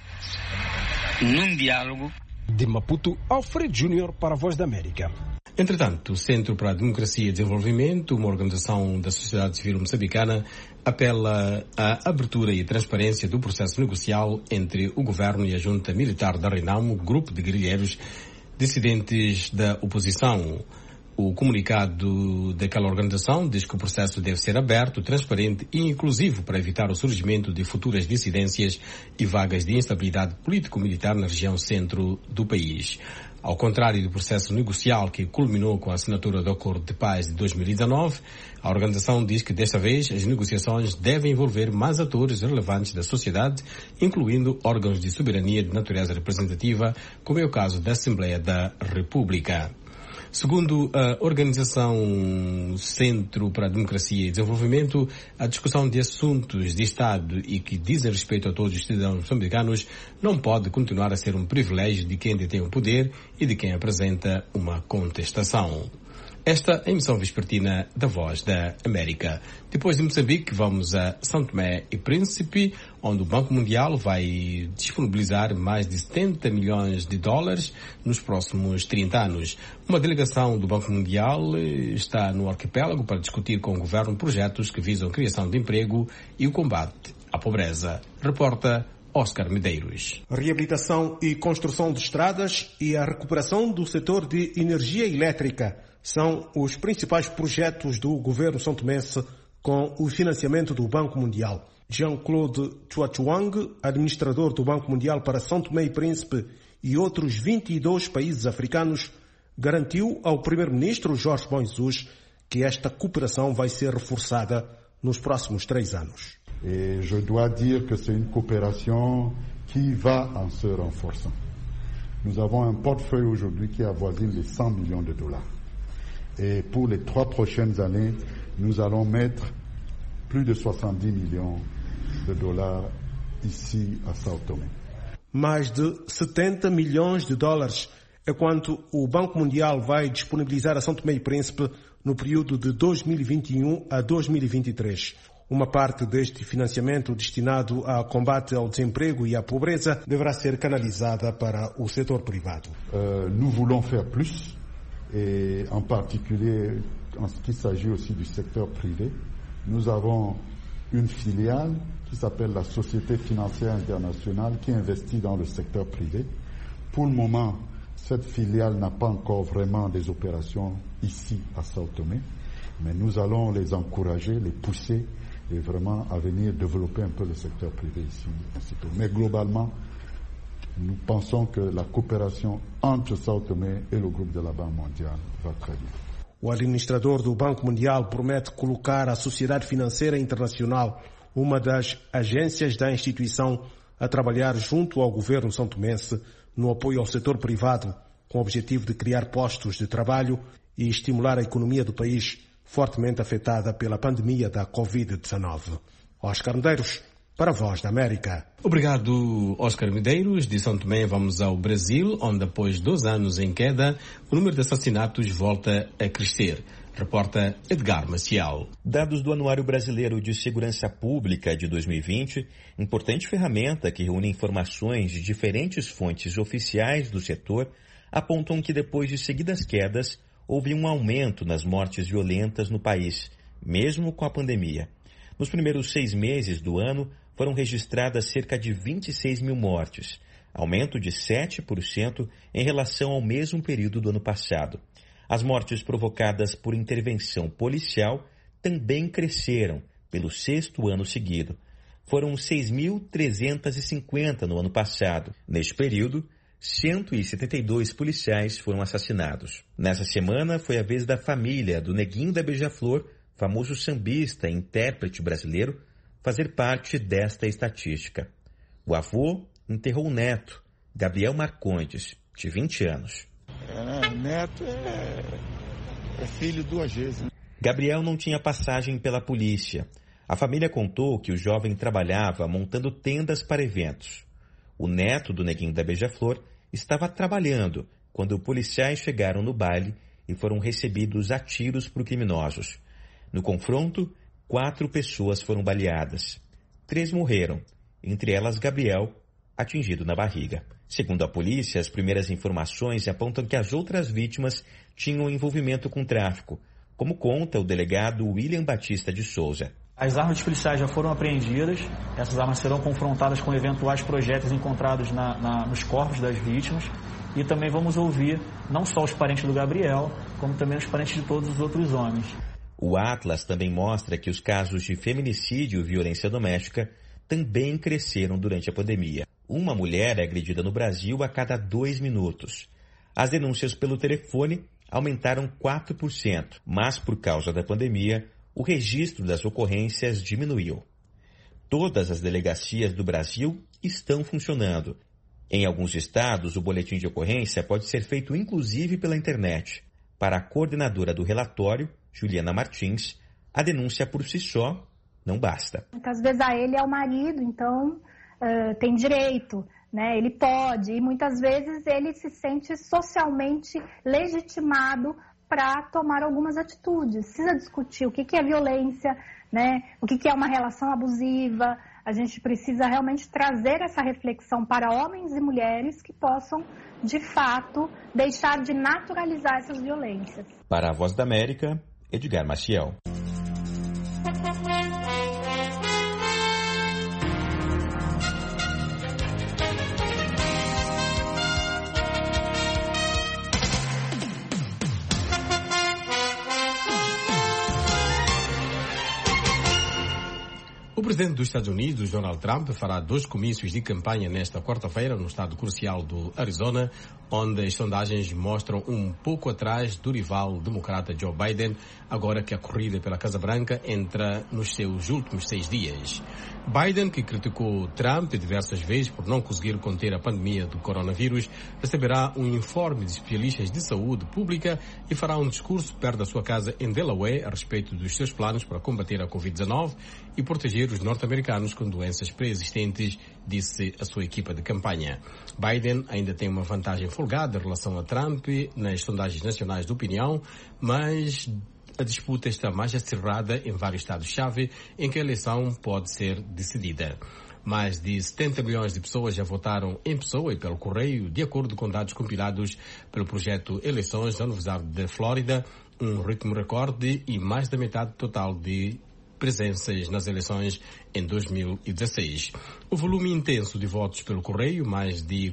[SPEAKER 3] num diálogo.
[SPEAKER 19] De Maputo, Alfredo Júnior para a Voz da América.
[SPEAKER 1] Entretanto, o Centro para a Democracia e Desenvolvimento, uma organização da sociedade civil moçambicana, apela à abertura e transparência do processo negocial entre o governo e a junta militar da Renamo, grupo de guerrilheiros dissidentes da oposição. O comunicado daquela organização diz que o processo deve ser aberto, transparente e inclusivo para evitar o surgimento de futuras dissidências e vagas de instabilidade político-militar na região centro do país. Ao contrário do processo negocial que culminou com a assinatura do Acordo de Paz de 2019, a organização diz que desta vez as negociações devem envolver mais atores relevantes da sociedade, incluindo órgãos de soberania de natureza representativa, como é o caso da Assembleia da República. Segundo a organização Centro para a Democracia e Desenvolvimento, a discussão de assuntos de Estado e que dizem respeito a todos os cidadãos moçambicanos não pode continuar a ser um privilégio de quem detém o poder e de quem apresenta uma contestação. Esta é a emissão vespertina da Voz da América. Depois de Moçambique, vamos a São Tomé e Príncipe, onde o Banco Mundial vai disponibilizar mais de 70 milhões de dólares nos próximos 30 anos. Uma delegação do Banco Mundial está no arquipélago para discutir com o governo projetos que visam a criação de emprego e o combate à pobreza. Reporta Oscar Medeiros.
[SPEAKER 4] Reabilitação e construção de estradas e a recuperação do setor de energia elétrica são os principais projetos do governo são-tomense com o financiamento do Banco Mundial. Jean-Claude Chuachuang, administrador do Banco Mundial para São Tomé e Príncipe e outros 22 países africanos, garantiu ao primeiro-ministro Jorge Bom Jesus que esta cooperação vai ser reforçada nos próximos 3 anos.
[SPEAKER 6] Et je dois dire que c'est une coopération qui va en se renforçant. Nous avons un portefeuille aujourd'hui qui avoisine les 100 millions de dollars. Et pour les 3 prochaines années, nous allons mettre plus de 70 millions de dollars ici à São Tomé.
[SPEAKER 4] Mais de 70 milhões de dólares é quanto o Banco Mundial vai disponibilizar a São Tomé e Príncipe no período de 2021 a 2023. Uma parte deste financiamento destinado ao combate ao desemprego e à pobreza deverá ser canalizada para o setor privado.
[SPEAKER 6] Nous voulons faire plus. Et en particulier en ce qui s'agit aussi du secteur privé. Nous avons une filiale qui s'appelle la Société Financière Internationale qui investit dans le secteur privé. Pour le moment, cette filiale n'a pas encore vraiment des opérations ici à São Tomé, mais nous allons les encourager, les pousser et vraiment à venir développer un peu le secteur privé ici. Mais globalement, nous pensons que la coopération entre São Tomé et le groupe de la Banque mondiale va très bien.
[SPEAKER 4] O administrador do Banco Mundial promete colocar a Sociedade Financeira Internacional, uma das agências da instituição, a trabalhar junto ao governo são-tomense no apoio ao setor privado, com o objetivo de criar postos de trabalho e estimular a economia do país, fortemente afetada pela pandemia da Covid-19. Oscar Medeiros, para a Voz da América.
[SPEAKER 1] Obrigado, Oscar Medeiros. De São Tomé vamos ao Brasil, onde após 2 anos em queda, o número de assassinatos volta a crescer. Reporta Edgar Maciel.
[SPEAKER 23] Dados do Anuário Brasileiro de Segurança Pública de 2020, importante ferramenta que reúne informações de diferentes fontes oficiais do setor, apontam que depois de seguidas quedas, houve um aumento nas mortes violentas no país, mesmo com a pandemia. Nos primeiros 6 meses do ano, foram registradas cerca de 26 mil mortes, aumento de 7% em relação ao mesmo período do ano passado. As mortes provocadas por intervenção policial também cresceram pelo 6º ano seguido. Foram 6.350 no ano passado. Neste período, 172 policiais foram assassinados. Nessa semana, foi a vez da família do Neguinho da Beija-Flor, famoso sambista e intérprete brasileiro, fazer parte desta estatística. O avô enterrou o neto, Gabriel Marcondes, de 20 anos.
[SPEAKER 5] Neto é filho 2 vezes. Né?
[SPEAKER 23] Gabriel não tinha passagem pela polícia. A família contou que o jovem trabalhava montando tendas para eventos. O neto do neguinho da Beija-Flor estava trabalhando quando policiais chegaram no baile e foram recebidos a tiros por criminosos. No confronto, 4 pessoas foram baleadas. 3 morreram, entre elas Gabriel, atingido na barriga. Segundo a polícia, as primeiras informações apontam que as outras vítimas tinham envolvimento com tráfico, como conta o delegado William Batista de Souza.
[SPEAKER 7] As armas policiais já foram apreendidas, essas armas serão confrontadas com eventuais projéteis encontrados nos corpos das vítimas e também vamos ouvir não só os parentes do Gabriel, como também os parentes de todos os outros homens.
[SPEAKER 23] O Atlas também mostra que os casos de feminicídio e violência doméstica também cresceram durante a pandemia. Uma mulher é agredida no Brasil a cada 2 minutos. As denúncias pelo telefone aumentaram 4%, mas por causa da pandemia, o registro das ocorrências diminuiu. Todas as delegacias do Brasil estão funcionando. Em alguns estados, o boletim de ocorrência pode ser feito inclusive pela internet. Para a coordenadora do relatório, Juliana Martins, a denúncia por si só não basta.
[SPEAKER 9] Muitas vezes ele é o marido, então tem direito, né? Ele pode, e muitas vezes ele se sente socialmente legitimado para tomar algumas atitudes. Precisa discutir o que é violência, né? O que é uma relação abusiva. A gente precisa realmente trazer essa reflexão para homens e mulheres que possam, de fato, deixar de naturalizar essas violências.
[SPEAKER 23] Para a Voz da América, Edgar Maciel.
[SPEAKER 1] O presidente dos Estados Unidos, Donald Trump, fará 2 comícios de campanha nesta quarta-feira no estado crucial do Arizona, onde as sondagens mostram um pouco atrás do rival democrata Joe Biden, agora que a corrida pela Casa Branca entra nos seus últimos 6 dias. Biden, que criticou Trump diversas vezes por não conseguir conter a pandemia do coronavírus, receberá um informe de especialistas de saúde pública e fará um discurso perto da sua casa em Delaware a respeito dos seus planos para combater a Covid-19 e proteger os norte-americanos com doenças pré-existentes, disse a sua equipa de campanha. Biden ainda tem uma vantagem folgada em relação a Trump nas sondagens nacionais de opinião, mas a disputa está mais acirrada em vários estados-chave em que a eleição pode ser decidida. Mais de 70 milhões de pessoas já votaram em pessoa e pelo correio, de acordo com dados compilados pelo projeto Eleições da Universidade de Flórida, um ritmo recorde e mais da metade total de presenças nas eleições em 2016. O volume intenso de votos pelo correio, mais de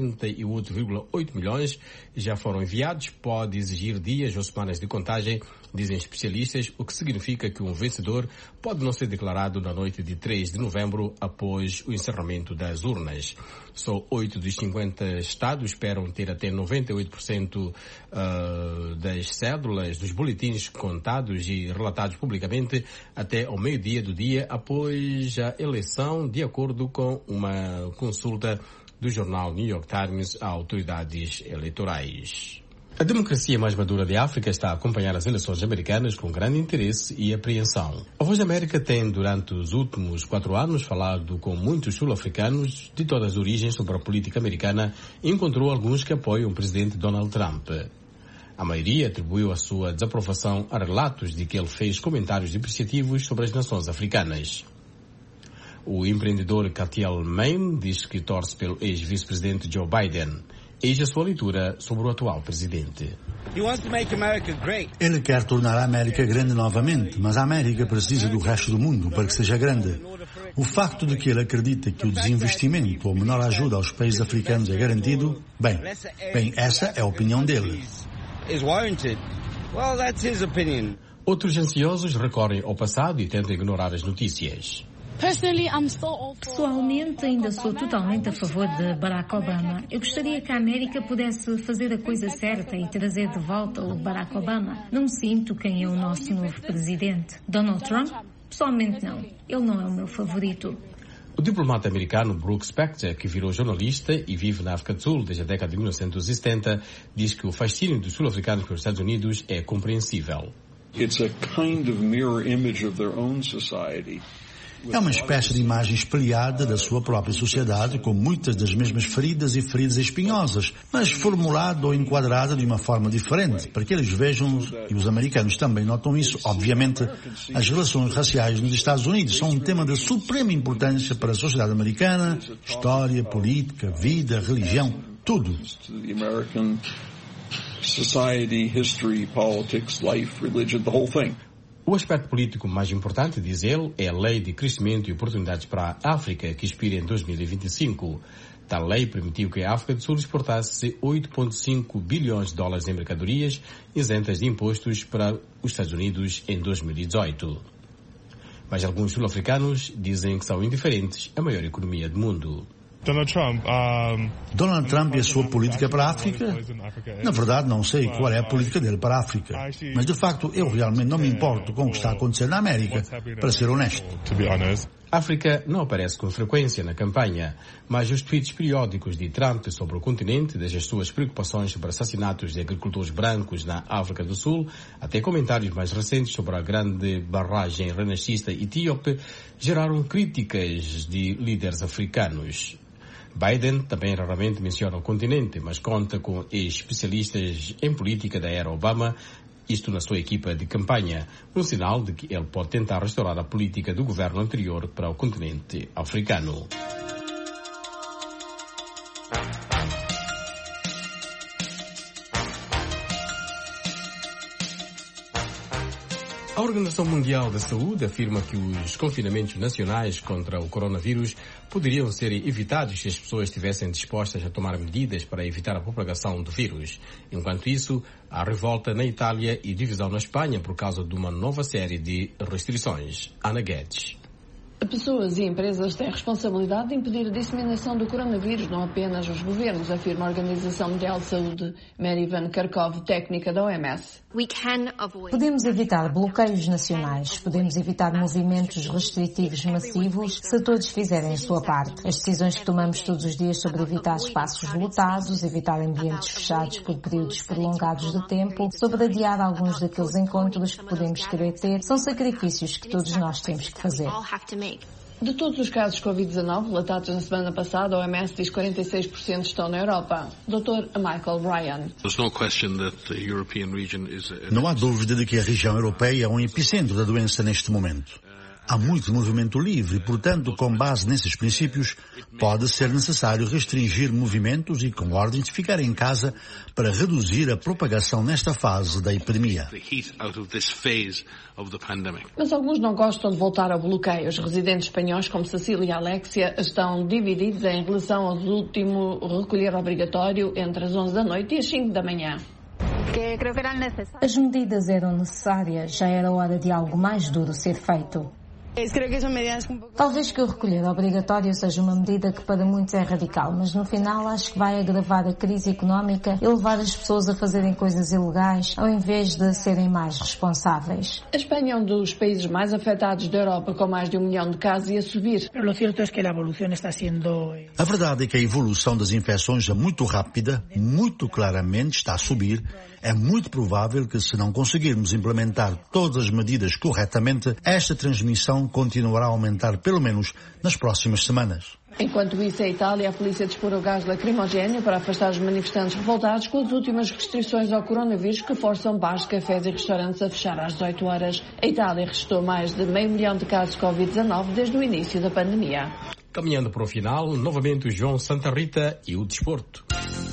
[SPEAKER 1] 48,8 milhões, já foram enviados, pode exigir dias ou semanas de contagem, dizem especialistas, o que significa que um vencedor pode não ser declarado na noite de 3 de novembro após o encerramento das urnas. Só 8 dos 50 estados esperam ter até 98% das cédulas dos boletins contados e relatados publicamente até ao meio-dia do dia após a eleição, de acordo com uma consulta do jornal New York Times a autoridades eleitorais. A democracia mais madura de África está a acompanhar as eleições americanas com grande interesse e apreensão. A Voz da América tem, durante os últimos 4 anos, falado com muitos sul-africanos de todas as origens sobre a política americana e encontrou alguns que apoiam o presidente Donald Trump. A maioria atribuiu a sua desaprovação a relatos de que ele fez comentários depreciativos sobre as nações africanas. O empreendedor Katiel Main diz que torce pelo ex-vice-presidente Joe Biden. Eis a sua leitura sobre o atual presidente.
[SPEAKER 24] Ele quer tornar a América grande novamente, mas a América precisa do resto do mundo para que seja grande. O facto de que ele acredita que o desinvestimento ou menor ajuda aos países africanos é garantido, bem, essa é a opinião dele.
[SPEAKER 1] Outros ansiosos recorrem ao passado e tentam ignorar as notícias.
[SPEAKER 25] Pessoalmente, ainda sou totalmente a favor de Barack Obama. Eu gostaria que a América pudesse fazer a coisa certa e trazer de volta o Barack Obama. Não sinto quem é o nosso novo presidente. Donald Trump? Pessoalmente não. Ele não é o meu favorito.
[SPEAKER 1] O diplomata americano Brooks Spector, que virou jornalista e vive na África do Sul desde a década de 1970, diz que o fascínio dos sul-africanos pelos Estados Unidos é compreensível.
[SPEAKER 8] It's a kind of mirror image of their own society.
[SPEAKER 24] É uma espécie de imagem espelhada da sua própria sociedade, com muitas das mesmas feridas e feridas espinhosas, mas formulada ou enquadrada de uma forma diferente, para que eles vejam, e os americanos também notam isso, obviamente, as relações raciais nos Estados Unidos são um tema de suprema importância para a sociedade americana, história, política, vida, religião, tudo.
[SPEAKER 8] Society, history, politics, life, religion, the whole thing.
[SPEAKER 1] O aspecto político mais importante, diz ele, é a Lei de Crescimento e Oportunidades para a África, que expira em 2025. Tal lei permitiu que a África do Sul exportasse 8,5 bilhões de dólares em mercadorias isentas de impostos para os Estados Unidos em 2018. Mas alguns sul-africanos dizem que são indiferentes à maior economia do mundo.
[SPEAKER 24] Donald Trump e a sua política para a África? Na verdade, não sei qual é a política dele para a África. Mas, de facto, eu realmente não me importo com o que está a acontecer na América, para ser honesto.
[SPEAKER 1] A África não aparece com frequência na campanha, mas os tweets periódicos de Trump sobre o continente, desde as suas preocupações sobre assassinatos de agricultores brancos na África do Sul, até comentários mais recentes sobre a grande barragem renascista etíope, geraram críticas de líderes africanos. Biden também raramente menciona o continente, mas conta com especialistas em política da era Obama, isto na sua equipa de campanha, um sinal de que ele pode tentar restaurar a política do governo anterior para o continente africano. A Organização Mundial da Saúde afirma que os confinamentos nacionais contra o coronavírus poderiam ser evitados se as pessoas estivessem dispostas a tomar medidas para evitar a propagação do vírus. Enquanto isso, há revolta na Itália e divisão na Espanha por causa de uma nova série de restrições. Ana Guedes.
[SPEAKER 10] Pessoas e empresas têm a responsabilidade de impedir a disseminação do coronavírus, não apenas os governos, afirma a Organização Mundial de Saúde. Mary Van Kerkhove, técnica da OMS.
[SPEAKER 25] Podemos evitar bloqueios nacionais, podemos evitar movimentos restritivos massivos se todos fizerem a sua parte. As decisões que tomamos todos os dias sobre evitar espaços lotados, evitar ambientes fechados por períodos prolongados de tempo, sobre adiar alguns daqueles encontros que podemos querer ter, são sacrifícios que todos nós temos que fazer.
[SPEAKER 10] De todos os casos de Covid-19 relatados na semana passada, a OMS diz que 46% estão na Europa. Dr. Michael Ryan.
[SPEAKER 24] Não há dúvida de que a região europeia é um epicentro da doença neste momento. Há muito movimento livre e, portanto, com base nesses princípios, pode ser necessário restringir movimentos e com ordens de ficar em casa para reduzir a propagação nesta fase da epidemia.
[SPEAKER 10] Mas alguns não gostam de voltar ao bloqueio. Os residentes espanhóis, como Cecília e Alexia, estão divididos em relação ao último recolher obrigatório entre as 11 da noite e as 5 da manhã.
[SPEAKER 25] As medidas eram necessárias, já era hora de algo mais duro ser feito. Talvez que o recolher obrigatório seja uma medida que para muitos é radical, mas no final acho que vai agravar a crise económica e levar as pessoas a fazerem coisas ilegais ao invés de serem mais responsáveis.
[SPEAKER 10] A Espanha é um dos países mais afetados da Europa, com mais de 1 milhão de casos e a subir.
[SPEAKER 24] A verdade é que a evolução das infecções é muito rápida, muito claramente está a subir. É muito provável que, se não conseguirmos implementar todas as medidas corretamente, esta transmissão continuará a aumentar pelo menos nas próximas semanas.
[SPEAKER 10] Enquanto isso, a Itália, a polícia disparou gás lacrimogéneo para afastar os manifestantes revoltados com as últimas restrições ao coronavírus que forçam bares, cafés e restaurantes a fechar às 18 horas. A Itália registrou mais de 500 mil de casos de Covid-19 desde o início da pandemia.
[SPEAKER 1] Caminhando para o final, novamente o João Santa Rita e o desporto.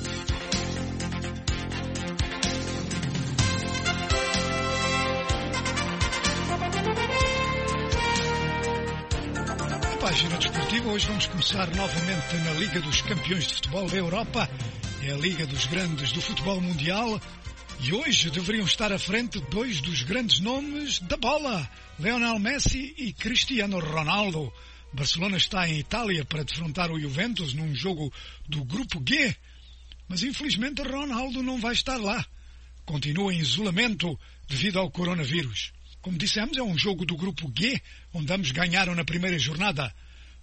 [SPEAKER 2] Página desportiva, hoje vamos começar novamente na Liga dos Campeões de Futebol da Europa, é a Liga dos Grandes do Futebol Mundial, e hoje deveriam estar à frente dois dos grandes nomes da bola, Lionel Messi e Cristiano Ronaldo. Barcelona está em Itália para defrontar o Juventus num jogo do Grupo G, mas infelizmente Ronaldo não vai estar lá, continua em isolamento devido ao coronavírus. Como dissemos, é um jogo do Grupo G, onde ambos ganharam na primeira jornada.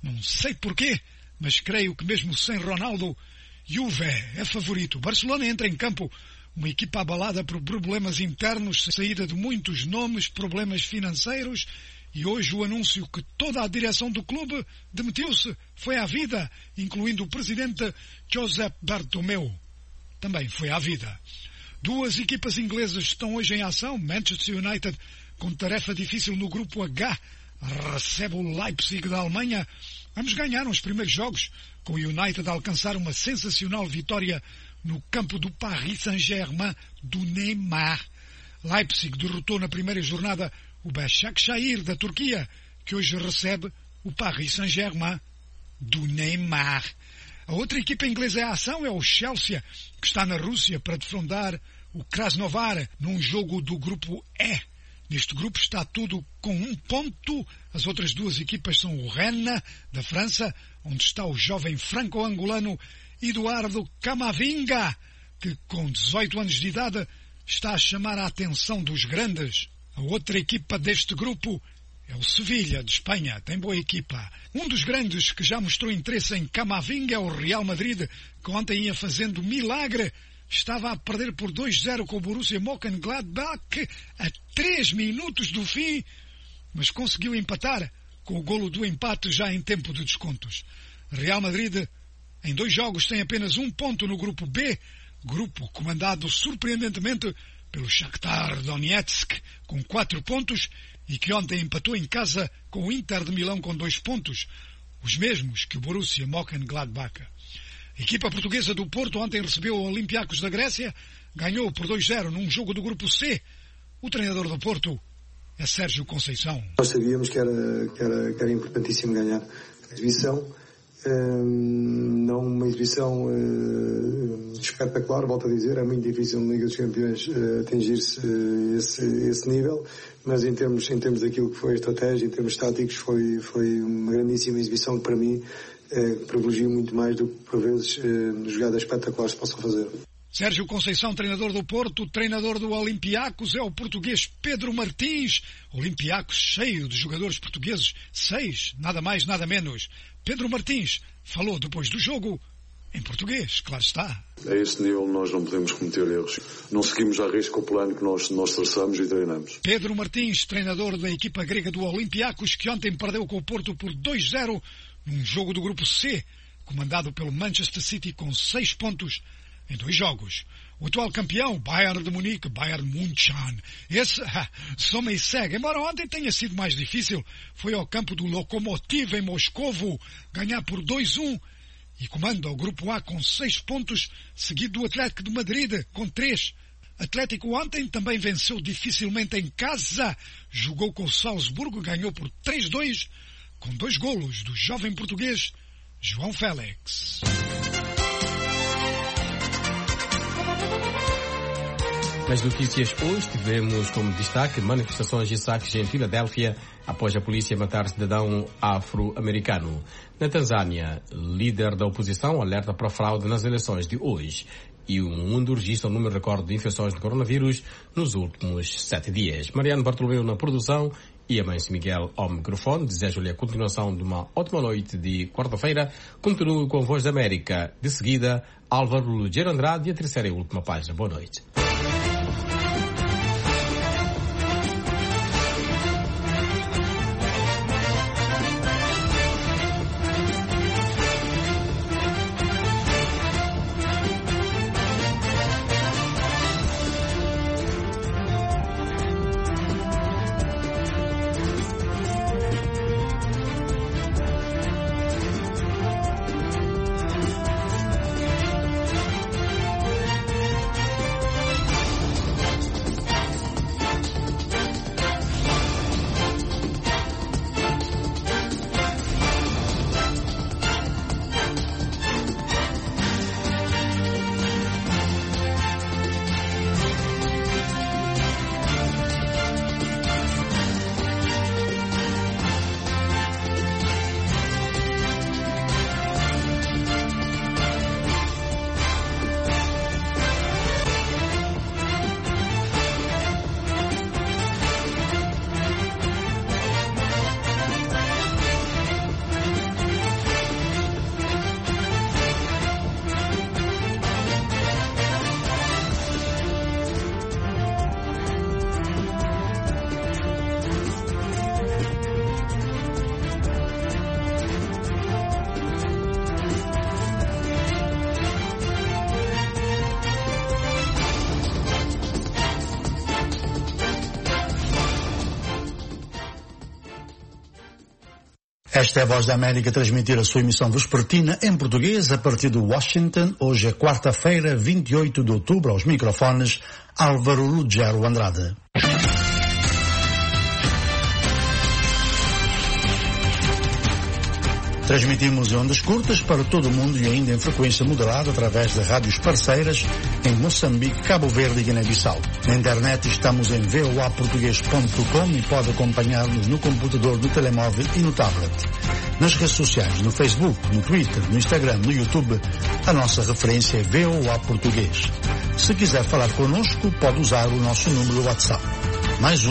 [SPEAKER 2] Não sei porquê, mas creio que mesmo sem Ronaldo, Juve é favorito. Barcelona entra em campo, uma equipa abalada por problemas internos, saída de muitos nomes, problemas financeiros, e hoje o anúncio que toda a direção do clube demitiu-se foi à vida, incluindo o presidente Josep Bartomeu. Também foi à vida. Duas equipas inglesas estão hoje em ação. Manchester United, com tarefa difícil no grupo H, recebe o Leipzig da Alemanha. Vamos ganhar os primeiros jogos, com o United a alcançar uma sensacional vitória no campo do Paris Saint-Germain do Neymar. Leipzig derrotou na primeira jornada o Başakşehir da Turquia, que hoje recebe o Paris Saint-Germain do Neymar. A outra equipa inglesa em ação é o Chelsea, que está na Rússia para defrontar o Krasnodar num jogo do grupo E. Neste grupo está tudo com 1 ponto. As outras duas equipas são o Rennes, da França, onde está o jovem franco-angolano Eduardo Camavinga, que com 18 anos de idade está a chamar a atenção dos grandes. A outra equipa deste grupo é o Sevilha, de Espanha. Tem boa equipa. Um dos grandes que já mostrou interesse em Camavinga é o Real Madrid, que ontem ia fazendo milagre. Estava a perder por 2-0 com o Borussia Mönchengladbach a 3 minutos do fim, mas conseguiu empatar com o golo do empate já em tempo de descontos. Real Madrid, em 2 jogos, tem apenas 1 ponto no grupo B, grupo comandado surpreendentemente pelo Shakhtar Donetsk, com 4 pontos, e que ontem empatou em casa com o Inter de Milão com 2 pontos, os mesmos que o Borussia Mönchengladbach. A equipa portuguesa do Porto ontem recebeu o Olympiacos da Grécia, ganhou por 2-0 num jogo do grupo C. O treinador do Porto é Sérgio Conceição.
[SPEAKER 17] Nós sabíamos que era importantíssimo ganhar a exibição, não uma exibição espetacular, volto a dizer, é muito difícil na Liga dos Campeões atingir-se esse nível, mas em termos daquilo que foi a estratégia, em termos táticos, foi uma grandíssima exibição que para mim privilegio muito mais do que por vezes jogadas espetaculares se possam fazer.
[SPEAKER 2] Sérgio Conceição, treinador do Porto, treinador do Olympiacos, é o português Pedro Martins. Olympiacos cheio de jogadores portugueses, 6, nada mais, nada menos. Pedro Martins falou depois do jogo em português, claro está.
[SPEAKER 18] A esse nível nós não podemos cometer erros. Não seguimos à risca o plano que nós traçamos e treinamos.
[SPEAKER 2] Pedro Martins, treinador da equipa grega do Olympiacos, que ontem perdeu com o Porto por 2-0 num jogo do grupo C, comandado pelo Manchester City com 6 pontos em 2 jogos. O atual campeão, Bayern de Munique, Bayern München, esse soma e segue. Embora ontem tenha sido mais difícil, foi ao campo do Lokomotiv em Moscovo ganhar por 2-1 e comanda o grupo A com 6 pontos, seguido do Atlético de Madrid com 3. Atlético ontem também venceu dificilmente em casa, jogou com o Salzburgo, ganhou por 3-2, com 2 golos do jovem português João Félix.
[SPEAKER 1] Nas notícias hoje tivemos como destaque manifestações e saques em Filadélfia após a polícia matar cidadão afro-americano. Na Tanzânia, líder da oposição alerta para fraude nas eleições de hoje. E o mundo registra um número recorde de infecções de coronavírus nos últimos 7 dias. Mariano Bartolomeu na produção e Amâncio Miguel ao microfone. Desejo-lhe a continuação de uma ótima noite de quarta-feira. Continuo com a Voz da América. De seguida, Álvaro Lugero Andrade e a terceira e última página. Boa noite.
[SPEAKER 24] Esta é a Voz da América a transmitir a sua emissão vespertina em português a partir de Washington. Hoje é quarta-feira, 28 de outubro, aos microfones, Álvaro Lugero Andrade. Transmitimos em ondas curtas para todo o mundo e ainda em frequência modulada através de rádios parceiras em Moçambique, Cabo Verde e Guiné-Bissau. Na internet estamos em voaportugues.com e pode acompanhar-nos no computador, no telemóvel e no tablet. Nas redes sociais, no Facebook, no Twitter, no Instagram, no YouTube, a nossa referência é VOA Português. Se quiser falar connosco, pode usar o nosso número WhatsApp. Mais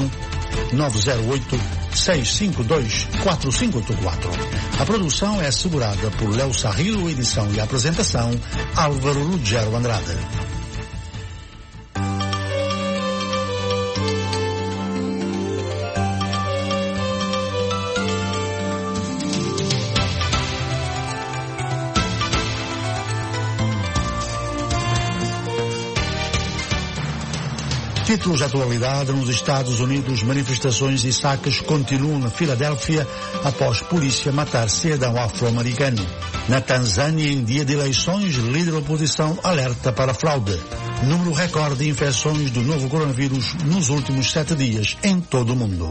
[SPEAKER 24] 908-652-4584. A produção é assegurada por Léo Sarrilo, edição e apresentação, Álvaro Lugero Andrade. Títulos de atualidade: nos Estados Unidos, manifestações e saques continuam na Filadélfia após polícia matar cidadão afro-americano. Na Tanzânia, em dia de eleições, líder da oposição alerta para fraude. Número recorde de infecções do novo coronavírus nos últimos 7 dias em todo o mundo.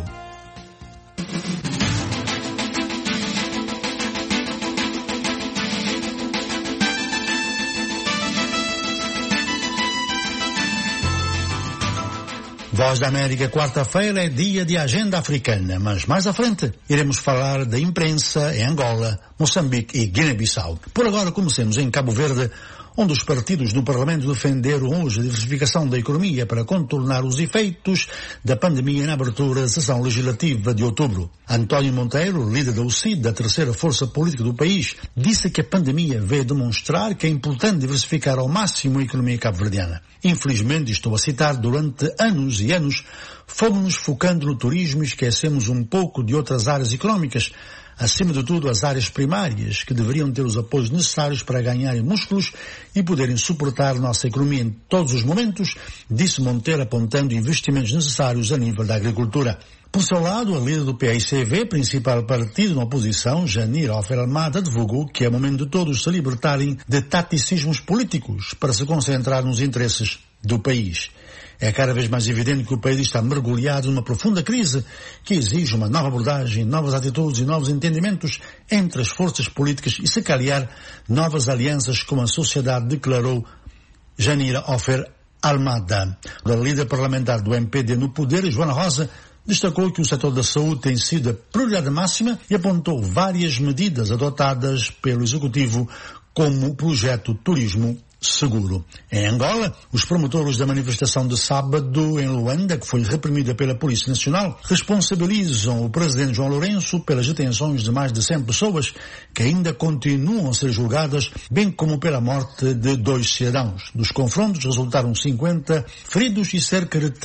[SPEAKER 24] Voz da América, quarta-feira é dia de agenda africana, mas mais à frente iremos falar da imprensa em Angola, Moçambique e Guiné-Bissau. Por agora comecemos em Cabo Verde, onde os partidos no Parlamento defenderam hoje a diversificação da economia para contornar os efeitos da pandemia na abertura da sessão legislativa de outubro. António Monteiro, líder da UCID, da terceira força política do país, disse que a pandemia veio demonstrar que é importante diversificar ao máximo a economia cabo-verdiana. Infelizmente, estou a citar, durante anos e anos, fomos-nos focando no turismo e esquecemos um pouco de outras áreas económicas, acima de tudo as áreas primárias, que deveriam ter os apoios necessários para ganharem músculos e poderem suportar nossa economia em todos os momentos, disse Monteiro, apontando investimentos necessários a nível da agricultura. Por seu lado, a líder do PAICV, principal partido na oposição, Janira Ofer Almada, advogou que é momento de todos se libertarem de taticismos políticos para se concentrar nos interesses do país. É cada vez mais evidente que o país está mergulhado numa profunda crise que exige uma nova abordagem, novas atitudes e novos entendimentos entre as forças políticas e, se calhar, novas alianças, como a sociedade declarou Janira Ofer Almada. A líder parlamentar do MPD no poder, Joana Rosa, destacou que o setor da saúde tem sido a prioridade máxima e apontou várias medidas adotadas pelo Executivo, como o projeto Turismo Seguro. Em Angola, os promotores da manifestação de sábado em Luanda, que foi reprimida pela Polícia Nacional, responsabilizam o presidente João Lourenço pelas detenções de mais de 100 pessoas que ainda continuam a ser julgadas, bem como pela morte de 2 cidadãos. Dos confrontos resultaram 50 feridos e cerca de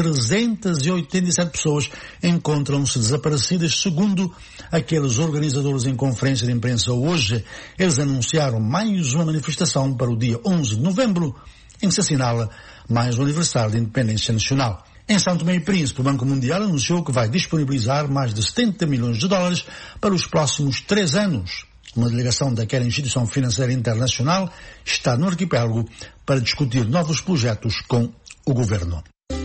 [SPEAKER 24] 387 pessoas encontram-se desaparecidas, segundo aqueles organizadores em conferência de imprensa hoje. Eles anunciaram mais uma manifestação para o dia 11 de novembro, em que se assinala mais o aniversário da independência nacional. Em São Tomé e Príncipe, o Banco Mundial anunciou que vai disponibilizar mais de 70 milhões de dólares para os próximos 3 anos. Uma delegação daquela instituição financeira internacional está no arquipélago para discutir novos projetos com o governo.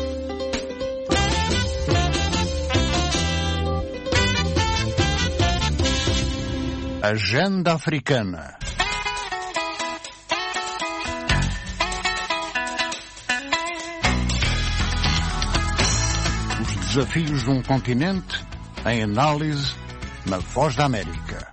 [SPEAKER 11] Agenda Africana. Desafios de um continente em análise na Voz da América.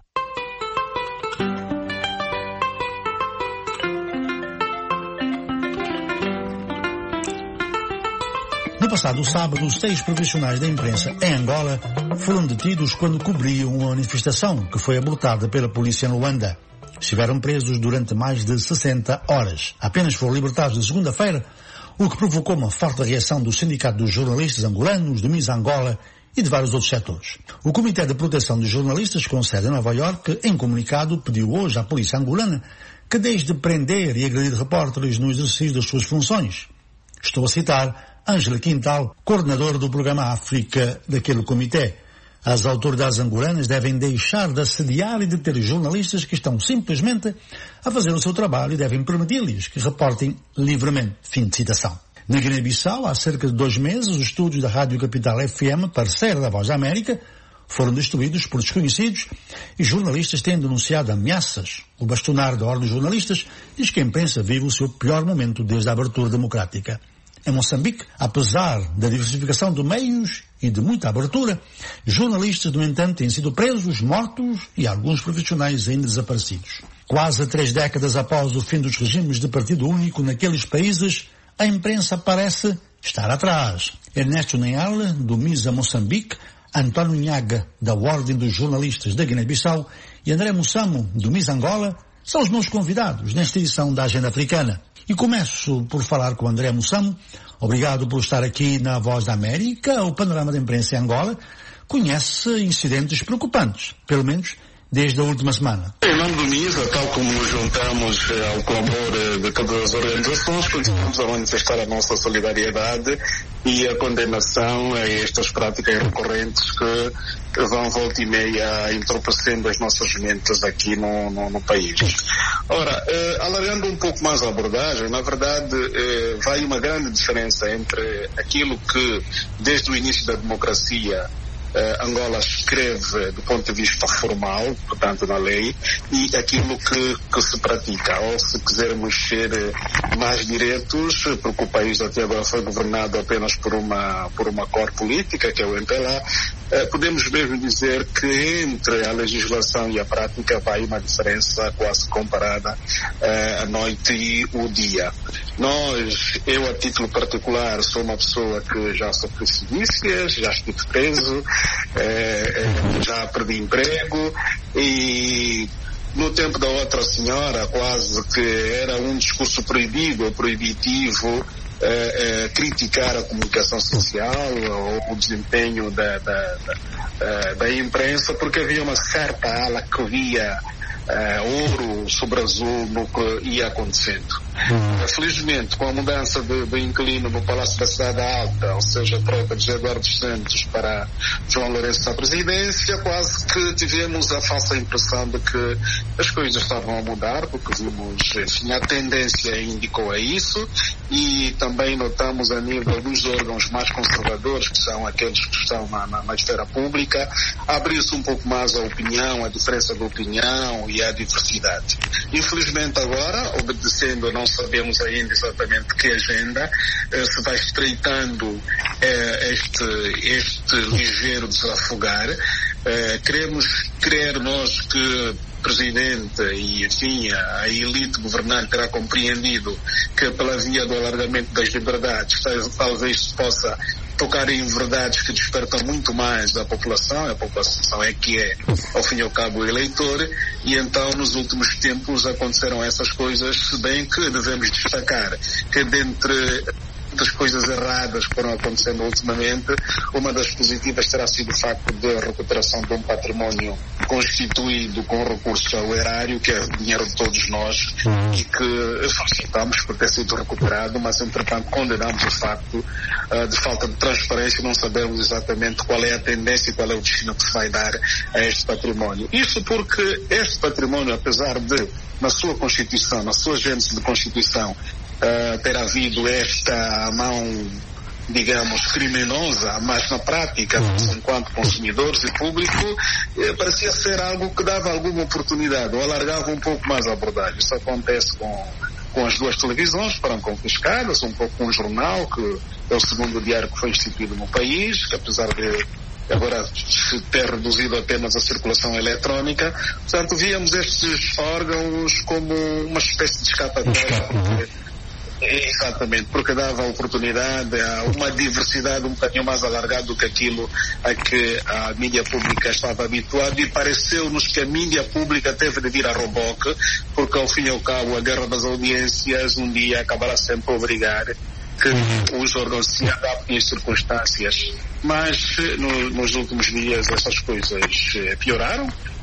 [SPEAKER 24] No passado sábado, 6 profissionais da imprensa em Angola foram detidos quando cobriam uma manifestação que foi abortada pela polícia em Luanda. Estiveram presos durante mais de 60 horas. Apenas foram libertados na segunda-feira, o que provocou uma forte reação do Sindicato dos Jornalistas Angolanos, do MIS Angola e de vários outros setores. O Comitê de Proteção dos Jornalistas, com sede em Nova Iorque, em comunicado, pediu hoje à polícia angolana que deixe de prender e agredir repórteres no exercício das suas funções. Estou a citar Ângela Quintal, coordenadora do programa África daquele comitê. As autoridades angolanas devem deixar de assediar e deter jornalistas que estão simplesmente a fazer o seu trabalho e devem permitir-lhes que reportem livremente. Fim de citação. Na Guiné-Bissau, há cerca de 2 meses, os estúdios da Rádio Capital FM, parceira da Voz da América, foram destruídos por desconhecidos e jornalistas têm denunciado ameaças. O bastonar da Ordem dos Jornalistas diz que a imprensa vive o seu pior momento desde a abertura democrática. Em Moçambique, apesar da diversificação de meios e de muita abertura, jornalistas, no entanto, têm sido presos, mortos e alguns profissionais ainda desaparecidos. Quase 3 décadas após o fim dos regimes de partido único naqueles países, a imprensa parece estar atrás. Ernesto Neal, do MISA Moçambique, António Nhaga, da Ordem dos Jornalistas da Guiné-Bissau, e André Mussamo, do MISA Angola, são os meus convidados nesta edição da Agenda Africana. E começo por falar com André Mussamo. Obrigado por estar aqui na Voz da América. O panorama da imprensa em Angola conhece incidentes preocupantes, pelo menos desde a última semana.
[SPEAKER 12] Em nome do MISA, tal como nos juntamos ao clamor de todas as organizações, continuamos a manifestar a nossa solidariedade e a condenação a estas práticas recorrentes que vão volta e meia entorpecendo as nossas mentes aqui no país. Ora, alargando um pouco mais a abordagem, na verdade vai uma grande diferença entre aquilo que desde o início da democracia Angola escreve do ponto de vista formal, portanto na lei, e aquilo que se pratica. Ou se quisermos ser mais diretos, porque o país até agora foi governado apenas por uma cor política, que é o MPLA, podemos mesmo dizer que entre a legislação e a prática vai uma diferença quase comparada a noite e o dia. Eu a título particular sou uma pessoa que já sofri sedícias, já estive preso, já perdi emprego e no tempo da outra senhora quase que era um discurso proibido ou proibitivo criticar a comunicação social ou o desempenho da imprensa, porque havia uma certa ala que via ouro sobre azul no que ia acontecendo. Felizmente, com a mudança do inquilino no Palácio da Cidade Alta, ou seja, a troca de Eduardo Santos para João Lourenço na presidência, quase que tivemos a falsa impressão de que as coisas estavam a mudar, porque vimos, enfim, a tendência indicou a isso, e também notamos a nível dos órgãos mais conservadores, que são aqueles que estão na esfera pública, abrir-se um pouco mais a opinião, a diferença de opinião e a diversidade. Infelizmente agora, obedecendo, não sabemos ainda exatamente que agenda, se vai estreitando este ligeiro desafogar. Queremos crer nós que o Presidente e, enfim, a elite governante terá compreendido que pela via do alargamento das liberdades talvez se possa tocar em verdades que despertam muito mais da população. A população é que é, ao fim e ao cabo, o eleitor, e então nos últimos tempos aconteceram essas coisas, se bem que devemos destacar que dentre das coisas erradas que foram acontecendo ultimamente, uma das positivas terá sido o facto da recuperação de um património constituído com recurso ao erário, que é dinheiro de todos nós, e que felicitamos por ter sido recuperado, mas entretanto condenamos o facto de falta de transparência, não sabemos exatamente qual é a tendência e qual é o destino que se vai dar a este património. Isso porque este património, apesar de, na sua Constituição, na sua gênese de Constituição, ter havido esta mão, digamos, criminosa, mas na prática, enquanto consumidores e público, parecia ser algo que dava alguma oportunidade, ou alargava um pouco mais a abordagem. Isso acontece com as 2 televisões, foram confiscadas, um pouco com o jornal, que é o segundo diário que foi instituído no país, que apesar de agora se ter reduzido apenas a circulação eletrónica, portanto víamos estes órgãos como uma espécie de escapatória. Exatamente, porque dava oportunidade a uma diversidade um bocadinho mais alargada do que aquilo a que a mídia pública estava habituada, e pareceu-nos que a mídia pública teve de vir a reboque, porque ao fim e ao cabo a guerra das audiências um dia acabará sempre a obrigar que os órgãos se adaptem às circunstâncias. Mas nos últimos dias essas coisas pioraram,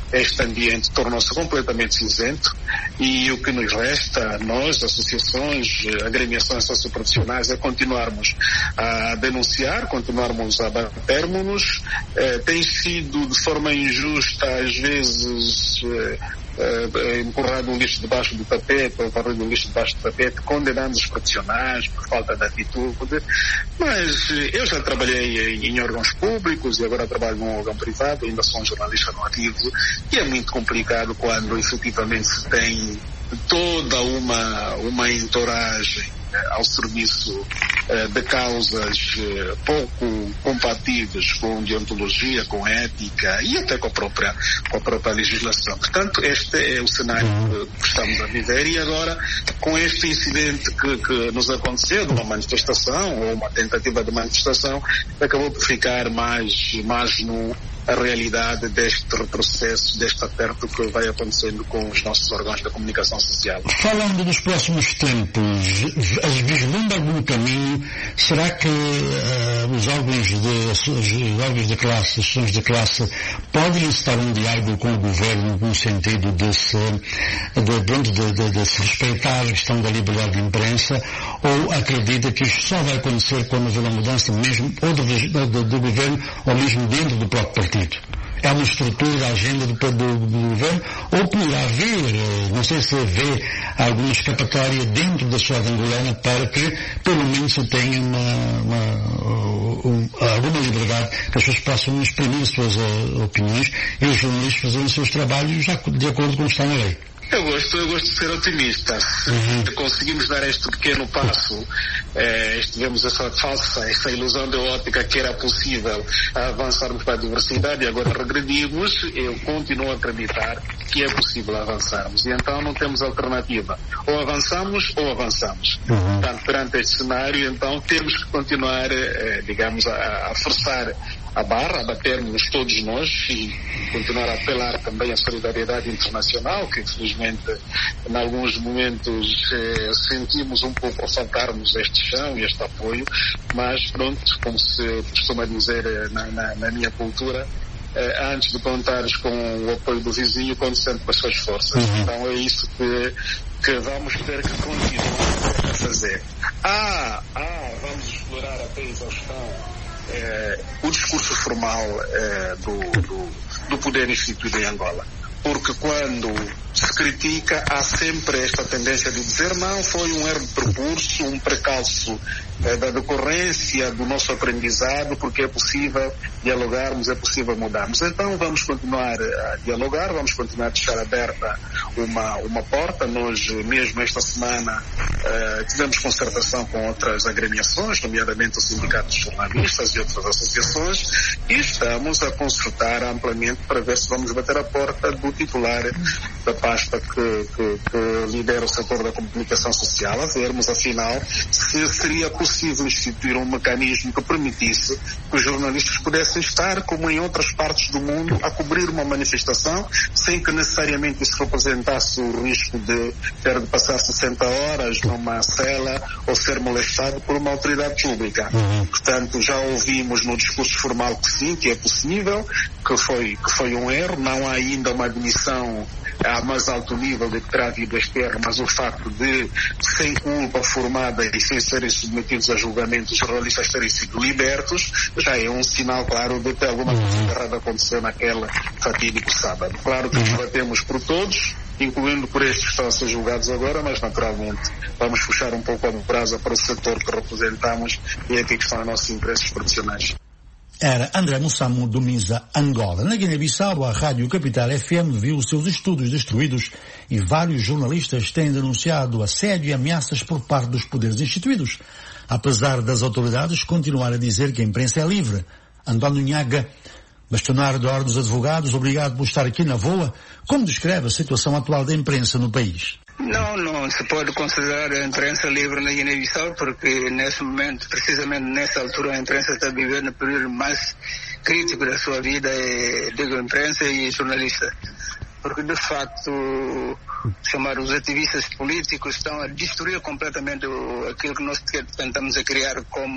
[SPEAKER 12] este ambiente tornou-se completamente cinzento e o que nos resta, nós, associações, agremiações socioprofissionais, é continuarmos a denunciar, continuarmos a batermos-nos. Tem sido de forma injusta, às vezes, empurrado um lixo debaixo do tapete ou varrido um lixo debaixo do tapete, condenando os profissionais por falta de atitude. Mas eu já trabalhei em órgãos públicos e agora trabalho num órgão privado, ainda sou um jornalista no ativo, e é muito complicado quando efetivamente se tem toda uma entourage ao serviço de causas pouco compatíveis com deontologia, com ética e até com a própria legislação. Portanto, este é o cenário que estamos a viver, e agora com este incidente que nos aconteceu, de uma manifestação ou uma tentativa de manifestação, acabou por ficar mais a realidade deste retrocesso, deste aperto que vai acontecendo com os nossos órgãos da comunicação social.
[SPEAKER 13] Falando dos próximos tempos, vislumbra algum caminho? Será que os órgãos de classe, as associações de classe, podem estar um diálogo com o governo no sentido de se respeitar a questão da liberdade de imprensa, ou acredita que isto só vai acontecer quando houver uma mudança mesmo ou do governo ou mesmo dentro do próprio partido? É uma estrutura da agenda do governo, ou poderá haver, não sei se vê alguma escapatória dentro da sociedade angolana para que pelo menos se tenha alguma liberdade, que as pessoas possam exprimir as suas opiniões e os jornalistas fazerem os seus trabalhos já de acordo com o que está na lei.
[SPEAKER 12] Eu gosto de ser otimista. Se conseguimos dar este pequeno passo, tivemos essa ilusão de ótica que era possível avançarmos para a diversidade e agora regredimos, eu continuo a acreditar que é possível avançarmos. E então não temos alternativa. Ou avançamos ou avançamos. Portanto, perante este cenário, então temos que continuar, a forçar a barra, a batermos todos nós e continuar a apelar também à solidariedade internacional, que infelizmente em alguns momentos sentimos um pouco a faltarmos este chão e este apoio, mas pronto, como se costuma dizer na minha cultura, antes de contares com o apoio do vizinho, conte sempre com as suas forças. Então é isso que vamos ter que continuar a fazer. Vamos explorar até a exaustão o discurso formal do poder instituído em Angola. Porque quando se critica, há sempre esta tendência de dizer não, foi um erro de percurso, um precalço da decorrência do nosso aprendizado, porque é possível dialogarmos, é possível mudarmos. Então vamos continuar a dialogar, vamos continuar a deixar aberta uma porta. Nós mesmo esta semana tivemos concertação com outras agremiações, nomeadamente o Sindicato de Jornalistas e outras associações, e estamos a consultar amplamente para ver se vamos bater a porta do titular da pasta que lidera o setor da comunicação social, a vermos afinal se seria possível instituir um mecanismo que permitisse que os jornalistas pudessem estar, como em outras partes do mundo, a cobrir uma manifestação sem que necessariamente isso representasse o risco de ter de passar 60 horas numa cela ou ser molestado por uma autoridade pública. Portanto, já ouvimos no discurso formal que sim, que é possível, que foi um erro, não há ainda uma admissão a mais alto nível de que terá havido este erro, mas o facto de, sem culpa formada e sem serem submetidos a julgamento, os jornalistas terem sido libertos, já é um sinal claro de que alguma coisa errada aconteceu naquele fatídico sábado. Claro que nos batemos por todos, incluindo por estes que estão a ser julgados agora, mas naturalmente vamos puxar um pouco a brasa para o setor que representamos e é aqui que estão os nossos interesses profissionais.
[SPEAKER 13] Era André Mussamo do Misa, Angola. Na Guiné-Bissau, a Rádio Capital FM viu os seus estudos destruídos e vários jornalistas têm denunciado assédio e ameaças por parte dos poderes instituídos, apesar das autoridades continuar a dizer que a imprensa é livre. António Nhaga, bastonário da Ordem dos Advogados, obrigado por estar aqui na VOA. Como descreve a situação atual da imprensa no país?
[SPEAKER 21] Não se pode considerar a imprensa livre na Guiné-Bissau, porque nesse momento, precisamente nessa altura, a imprensa está vivendo o período mais crítico da sua vida, digo, imprensa e jornalista. Porque, de facto, os ativistas políticos estão a destruir completamente aquilo que nós tentamos a criar como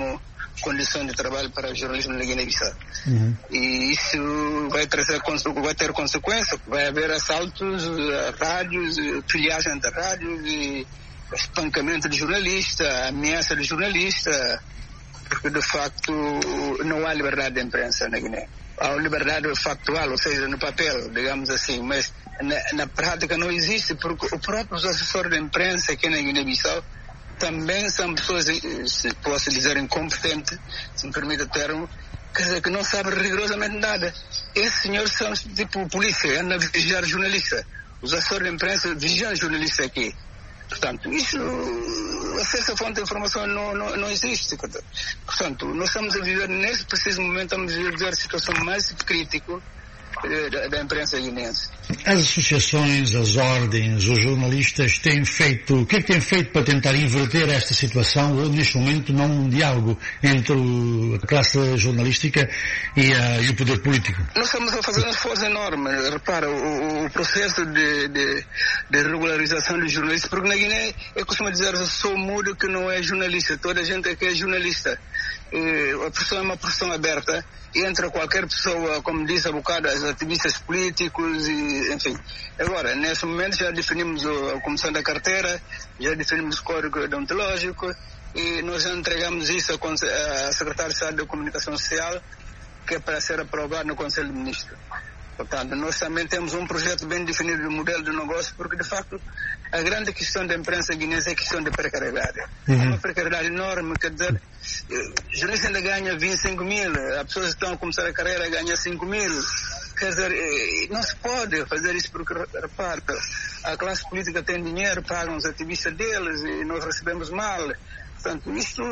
[SPEAKER 21] condições de trabalho para o jornalismo na Guiné-Bissau. E isso vai ter consequência, vai haver assaltos a rádios, pilhagem de rádios, e espancamento de jornalista, ameaça de jornalista, porque de facto não há liberdade de imprensa na Guiné. Há liberdade factual, ou seja, no papel, digamos assim, mas na prática não existe, porque os próprios assessores de imprensa aqui na Guiné-Bissau também são pessoas, se posso dizer, incompetentes, se me permite o termo, quer dizer, que não sabem rigorosamente nada. Esses senhores são tipo polícia, andam a vigiar jornalista. Os assessores de imprensa vigiam jornalistas aqui. Portanto, isso, acesso à fonte de informação não existe. Portanto, nós estamos a viver, nesse preciso momento, estamos a viver a situação mais crítica da imprensa guinense.
[SPEAKER 13] As associações, as ordens, os jornalistas têm feito, o que é que têm feito para tentar inverter esta situação, ou neste momento não um diálogo entre a classe jornalística e o poder político?
[SPEAKER 21] Nós estamos a fazer um esforço enorme. Repara, o processo de regularização dos jornalistas, porque na Guiné, eu costumo dizer, eu sou mudo que não é jornalista, toda a gente aqui é jornalista. A profissão é uma profissão aberta, e entra qualquer pessoa, como disse há bocado, as ativistas políticos, e, enfim. Agora, nesse momento já definimos a comissão da carteira, já definimos o código deontológico, e nós já entregamos isso à Secretária de Estado da Comunicação Social, que é para ser aprovado no Conselho de Ministros. Portanto, nós também temos um projeto bem definido do modelo de negócio, porque, de facto, a grande questão da imprensa guinense é a questão da precariedade. É uma precariedade enorme, quer dizer, o jornalista ainda ganha 25 mil, as pessoas estão a começar a carreira a ganhar 5 mil. Quer dizer, não se pode fazer isso porque, repara, a classe política tem dinheiro, pagam os ativistas deles e nós recebemos mal. Portanto, isto,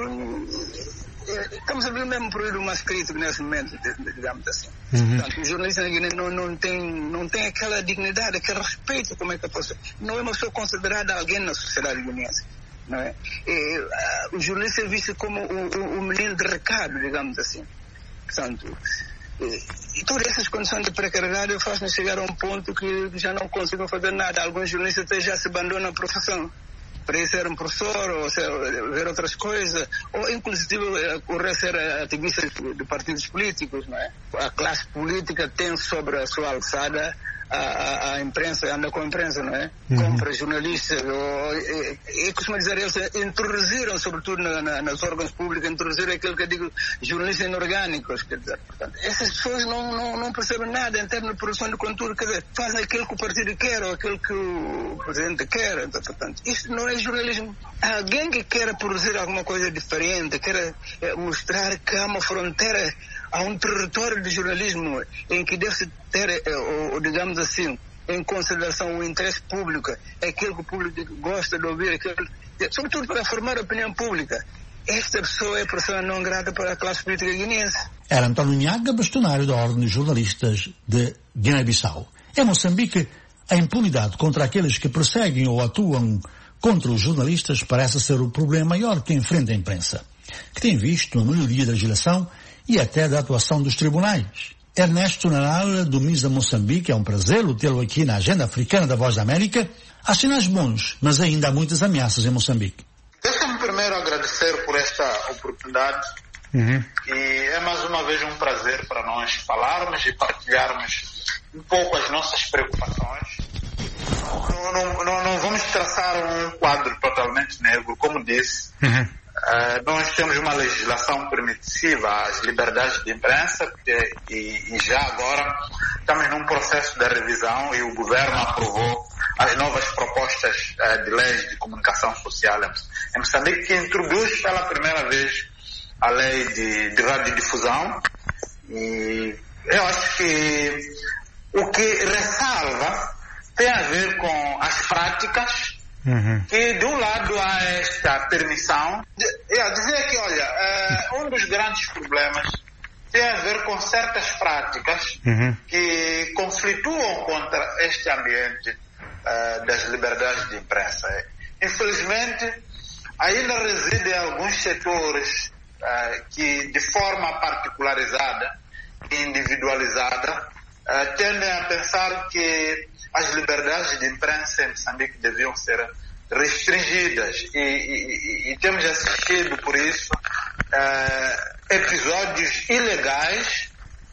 [SPEAKER 21] estamos a ver o mesmo período mais crítico nesse momento, digamos assim. Portanto, o jornalista na Guiné não tem aquela dignidade, aquele respeito, como é que eu posso... Não é uma pessoa considerada alguém na sociedade guineense, não é? O jornalista é visto como o menino de recado, digamos assim. Portanto, e todas essas condições de precariedade fazem chegar a um ponto que já não consigam fazer nada. Alguns jornalistas até já se abandonam a profissão para ir ser um professor, ou ver outras coisas, ou inclusive correr ser ativista de partidos políticos, não é? A classe política tem sobre a sua alçada a imprensa, anda com a imprensa, não é? Compra jornalistas, e costumo dizer, eles introduziram, sobretudo nos órgãos públicos, introduziram aquilo que eu digo, jornalistas inorgânicos, quer dizer, portanto, essas pessoas não percebem nada em termos de produção de conteúdo, quer dizer, fazem aquilo que o partido quer, ou aquilo que o presidente quer, então, portanto, isso não é jornalismo. Alguém que queira produzir alguma coisa diferente, queira mostrar que há uma fronteira, há um território de jornalismo em que deve-se ter, ou digamos assim, em consideração o interesse público, aquilo que o público gosta de ouvir, sobretudo para formar a opinião pública. Esta pessoa é pessoa não grata para a classe política guineense.
[SPEAKER 13] Era António Nhaga, bastonário da Ordem dos Jornalistas de Guiné-Bissau. Em Moçambique, a impunidade contra aqueles que perseguem ou atuam contra os jornalistas parece ser o problema maior que enfrenta a imprensa, que tem visto a melhoria da legislação e até da atuação dos tribunais. Ernesto Naral, do MISA Moçambique, é um prazer tê-lo aqui na Agenda Africana da Voz da América. Há sinais bons, mas ainda há muitas ameaças em Moçambique.
[SPEAKER 14] Deixa-me primeiro agradecer por esta oportunidade e é mais uma vez um prazer para nós falarmos e partilharmos um pouco as nossas preocupações. Não vamos traçar um quadro totalmente negro, como disse. Nós temos uma legislação permissiva às liberdades de imprensa e já agora estamos num processo de revisão e o governo aprovou as novas propostas de leis de comunicação social em Moçambique, que introduz pela primeira vez a lei de radiodifusão. E eu acho que o que ressalva tem a ver com as práticas que de um lado há esta permissão. Dizer que, olha, um dos grandes problemas tem a ver com certas práticas que conflituam contra este ambiente das liberdades de imprensa. Infelizmente, ainda residem alguns setores que, de forma particularizada e individualizada, tendem a pensar que as liberdades de imprensa em Moçambique deviam ser restringidas e temos assistido por isso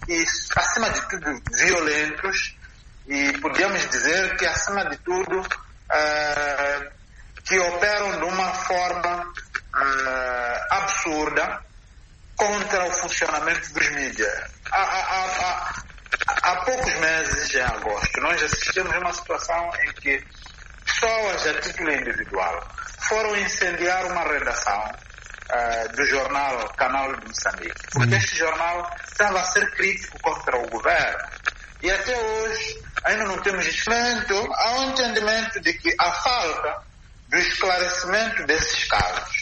[SPEAKER 14] e, acima de tudo, violentos, e podemos dizer que, acima de tudo, que operam de uma forma absurda contra o funcionamento dos mídias. Há poucos meses, em agosto, nós assistimos a uma situação em que pessoas, a título individual, foram incendiar uma redação do jornal Canal de Moçambique, porque este jornal estava a ser crítico contra o governo. E até hoje ainda não temos instrumento ao entendimento de que a falta do esclarecimento desses casos.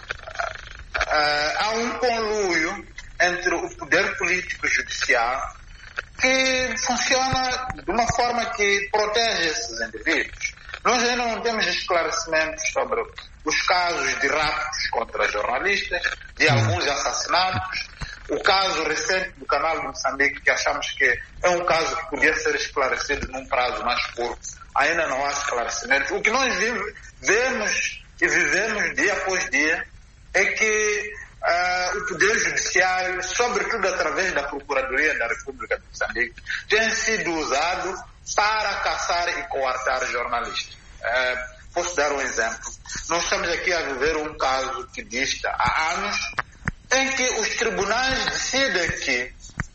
[SPEAKER 14] Há um conluio entre o poder político e judicial que funciona de uma forma que protege esses indivíduos. Nós ainda não temos esclarecimentos sobre os casos de raptos contra jornalistas, de alguns assassinatos, o caso recente do Canal de Moçambique, que achamos que é um caso que podia ser esclarecido num prazo mais curto. Ainda não há esclarecimento. O que nós vemos e vivemos dia após dia é que o Poder Judiciário, sobretudo através da Procuradoria da República de Moçambique, tem sido usado para caçar e coartar jornalistas. Posso dar um exemplo. Nós estamos aqui a viver um caso que dista há anos, em que os tribunais decidem que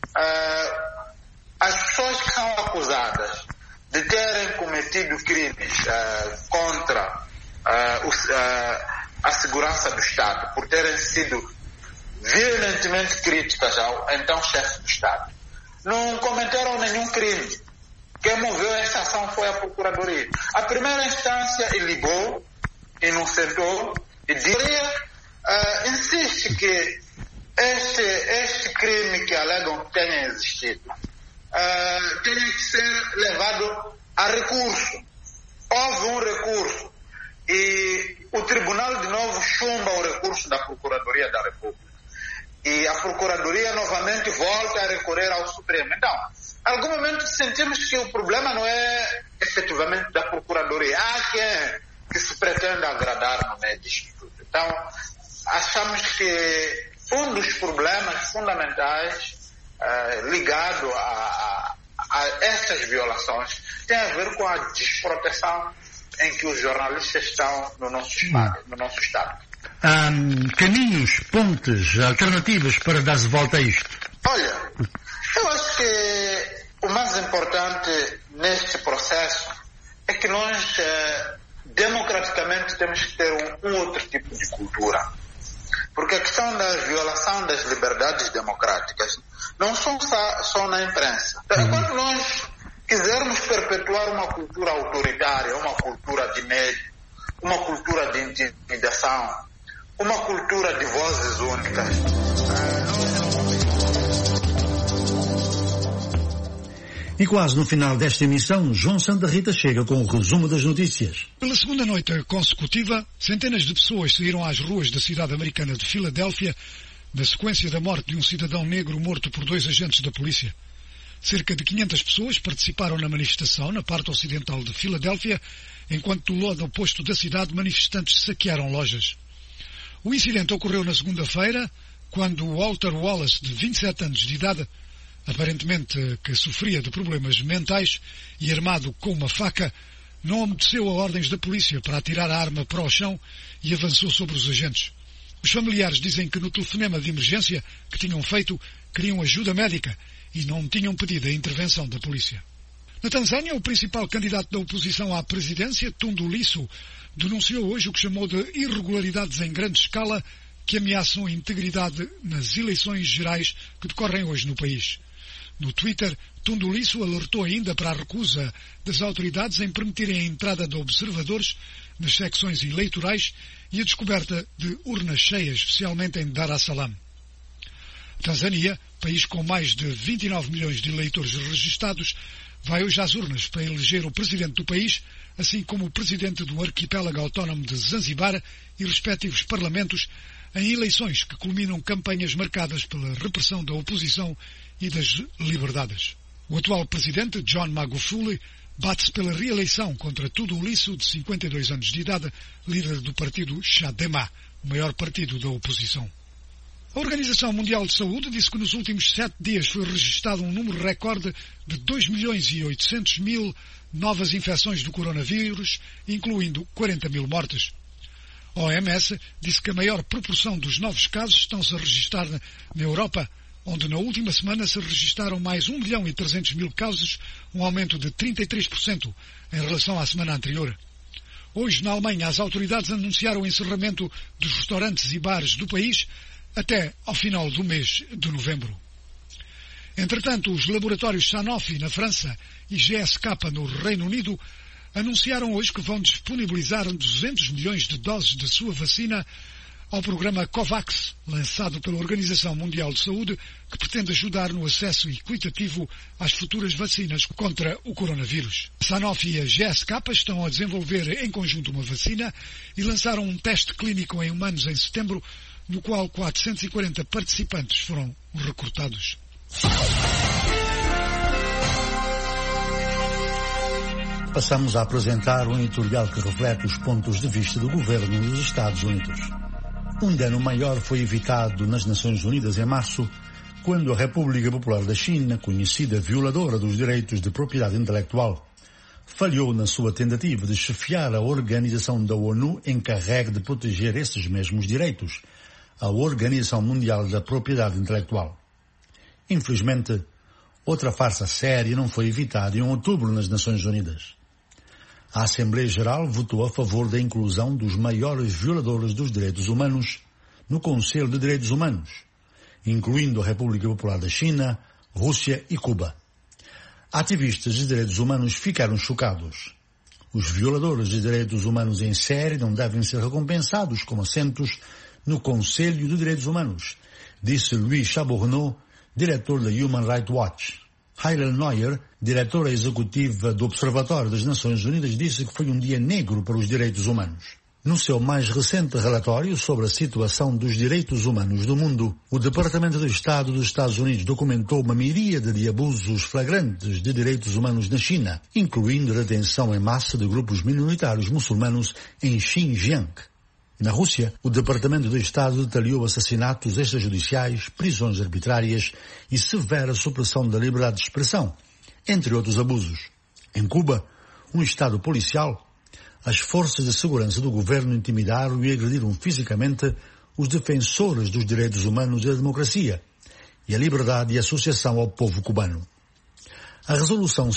[SPEAKER 14] as pessoas que são acusadas de terem cometido crimes contra a segurança do Estado, por terem sido violentemente críticas ao então chefe do Estado, não cometeram nenhum crime. Quem moveu essa ação foi a Procuradoria. A primeira instância ligou, inocentou, e insiste que este crime que alegam que tenha existido tenha que ser levado a recurso. Houve um recurso e o tribunal de novo chumba o recurso da Procuradoria da República. E a Procuradoria novamente volta a recorrer ao Supremo. Então, em algum momento sentimos que o problema não é efetivamente da Procuradoria. Há quem que se pretende agradar no meio disto tudo. Então, achamos que um dos problemas fundamentais ligado a essas violações tem a ver com a desproteção em que os jornalistas estão no nosso Estado.
[SPEAKER 13] Caminhos, pontes, alternativas para dar-se volta a isto?
[SPEAKER 14] Olha, eu acho que o mais importante neste processo é que nós democraticamente temos que ter um outro tipo de cultura. Porque a questão da violação das liberdades democráticas não são só na imprensa. Enquanto nós quisermos perpetuar uma cultura autoritária, uma cultura de medo, uma cultura de intimidação, uma cultura de vozes únicas.
[SPEAKER 13] E quase no final desta emissão, João Santa Rita chega com o resumo das notícias.
[SPEAKER 2] Pela segunda noite consecutiva, centenas de pessoas saíram às ruas da cidade americana de Filadélfia na sequência da morte de um cidadão negro morto por 2 agentes da polícia. Cerca de 500 pessoas participaram na manifestação na parte ocidental de Filadélfia, enquanto do lado oposto da cidade manifestantes saquearam lojas. O incidente ocorreu na segunda-feira, quando Walter Wallace, de 27 anos de idade, aparentemente que sofria de problemas mentais e armado com uma faca, não obedeceu a ordens da polícia para atirar a arma para o chão e avançou sobre os agentes. Os familiares dizem que no telefonema de emergência que tinham feito queriam ajuda médica e não tinham pedido a intervenção da polícia. Na Tanzânia, o principal candidato da oposição à presidência, Tundu Lissu, denunciou hoje o que chamou de irregularidades em grande escala que ameaçam a integridade nas eleições gerais que decorrem hoje no país. No Twitter, Tundu Lissu alertou ainda para a recusa das autoridades em permitirem a entrada de observadores nas secções eleitorais e a descoberta de urnas cheias, especialmente em Dar es Salaam. A Tanzânia, país com mais de 29 milhões de eleitores registados, vai hoje às urnas para eleger o presidente do país, assim como o presidente do arquipélago autónomo de Zanzibar e respectivos parlamentos, em eleições que culminam campanhas marcadas pela repressão da oposição e das liberdades. O atual presidente, John Magufuli, bate-se pela reeleição contra Tundu Lissu, de 52 anos de idade, líder do partido Chadema, o maior partido da oposição. A Organização Mundial de Saúde disse que nos últimos 7 dias foi registado um número recorde de 2.800.000 novas infecções do coronavírus, incluindo 40.000 mortes. A OMS disse que a maior proporção dos novos casos estão-se a registrar na Europa, onde na última semana se registaram mais 1.300.000 casos, um aumento de 33% em relação à semana anterior. Hoje, na Alemanha, as autoridades anunciaram o encerramento dos restaurantes e bares do país até ao final do mês de novembro. Entretanto, os laboratórios Sanofi na França e GSK no Reino Unido anunciaram hoje que vão disponibilizar 200 milhões de doses da sua vacina ao programa COVAX, lançado pela Organização Mundial de Saúde, que pretende ajudar no acesso equitativo às futuras vacinas contra o coronavírus. A Sanofi e a GSK estão a desenvolver em conjunto uma vacina e lançaram um teste clínico em humanos em setembro, no qual 440 participantes foram recrutados.
[SPEAKER 24] Passamos a apresentar um editorial que reflete os pontos de vista do governo dos Estados Unidos. Um dano maior foi evitado nas Nações Unidas em março, quando a República Popular da China, conhecida violadora dos direitos de propriedade intelectual, falhou na sua tentativa de chefiar a organização da ONU encarregue de proteger esses mesmos direitos, a Organização Mundial da Propriedade Intelectual. Infelizmente, outra farsa séria não foi evitada em outubro nas Nações Unidas. A Assembleia Geral votou a favor da inclusão dos maiores violadores dos direitos humanos no Conselho de Direitos Humanos, incluindo a República Popular da China, Rússia e Cuba. Ativistas de direitos humanos ficaram chocados. Os violadores de direitos humanos em série não devem ser recompensados com assentos no Conselho de Direitos Humanos, disse Louis Chabourneau, diretor da Human Rights Watch. Helen Neuer, diretora executiva do Observatório das Nações Unidas, disse que foi um dia negro para os direitos humanos. No seu mais recente relatório sobre a situação dos direitos humanos do mundo, o Departamento de Estado dos Estados Unidos documentou uma miríade de abusos flagrantes de direitos humanos na China, incluindo a detenção em massa de grupos minoritários muçulmanos em Xinjiang. Na Rússia, o Departamento de Estado detalhou assassinatos extrajudiciais, prisões arbitrárias e severa supressão da liberdade de expressão, entre outros abusos. Em Cuba, um Estado policial, as forças de segurança do governo intimidaram e agrediram fisicamente os defensores dos direitos humanos e da democracia, e a liberdade e associação ao povo cubano. A Resolução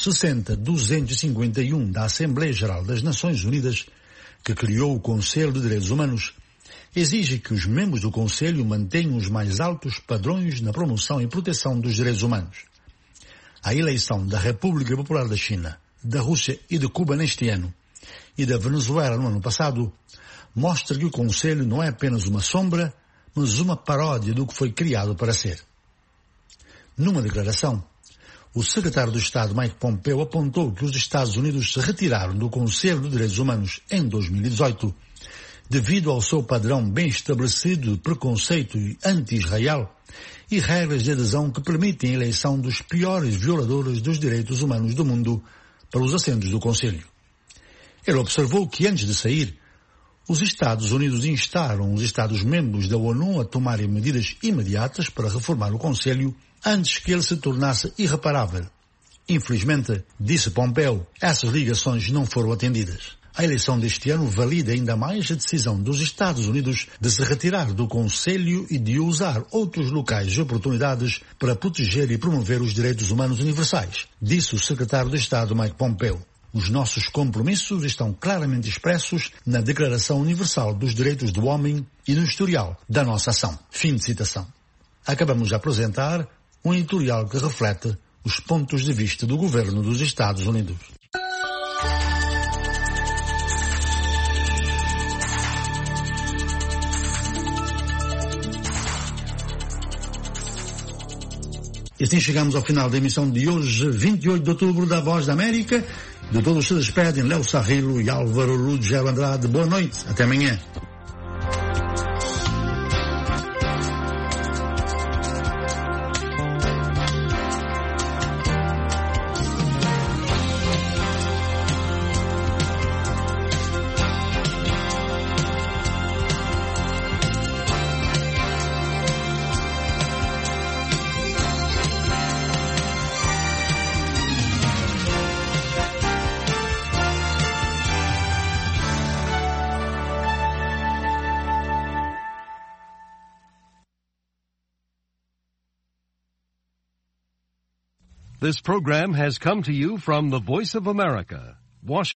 [SPEAKER 24] 60-251 da Assembleia Geral das Nações Unidas, que criou o Conselho de Direitos Humanos, exige que os membros do Conselho mantenham os mais altos padrões na promoção e proteção dos direitos humanos. A eleição da República Popular da China, da Rússia e de Cuba neste ano, e da Venezuela no ano passado, mostra que o Conselho não é apenas uma sombra, mas uma paródia do que foi criado para ser. Numa declaração, o secretário de Estado Mike Pompeo apontou que os Estados Unidos se retiraram do Conselho de Direitos Humanos em 2018 devido ao seu padrão bem estabelecido de preconceito anti-Israel e regras de adesão que permitem a eleição dos piores violadores dos direitos humanos do mundo para os assentos do Conselho. Ele observou que antes de sair, os Estados Unidos instaram os Estados-membros da ONU a tomarem medidas imediatas para reformar o Conselho antes que ele se tornasse irreparável. Infelizmente, disse Pompeo, essas ligações não foram atendidas. A eleição deste ano valida ainda mais a decisão dos Estados Unidos de se retirar do Conselho e de usar outros locais e oportunidades para proteger e promover os direitos humanos universais, disse o secretário de Estado Mike Pompeo. Os nossos compromissos estão claramente expressos na Declaração Universal dos Direitos do Homem e no historial da nossa ação. Fim de citação. Acabamos de apresentar um editorial que reflete os pontos de vista do governo dos Estados Unidos. E assim chegamos ao final da emissão de hoje, 28 de outubro, da Voz da América. De todos se despedem Léo Sarrilo e Álvaro Lugero Andrade. Boa noite, até amanhã.
[SPEAKER 3] This program has come to you from the Voice of America, Washington.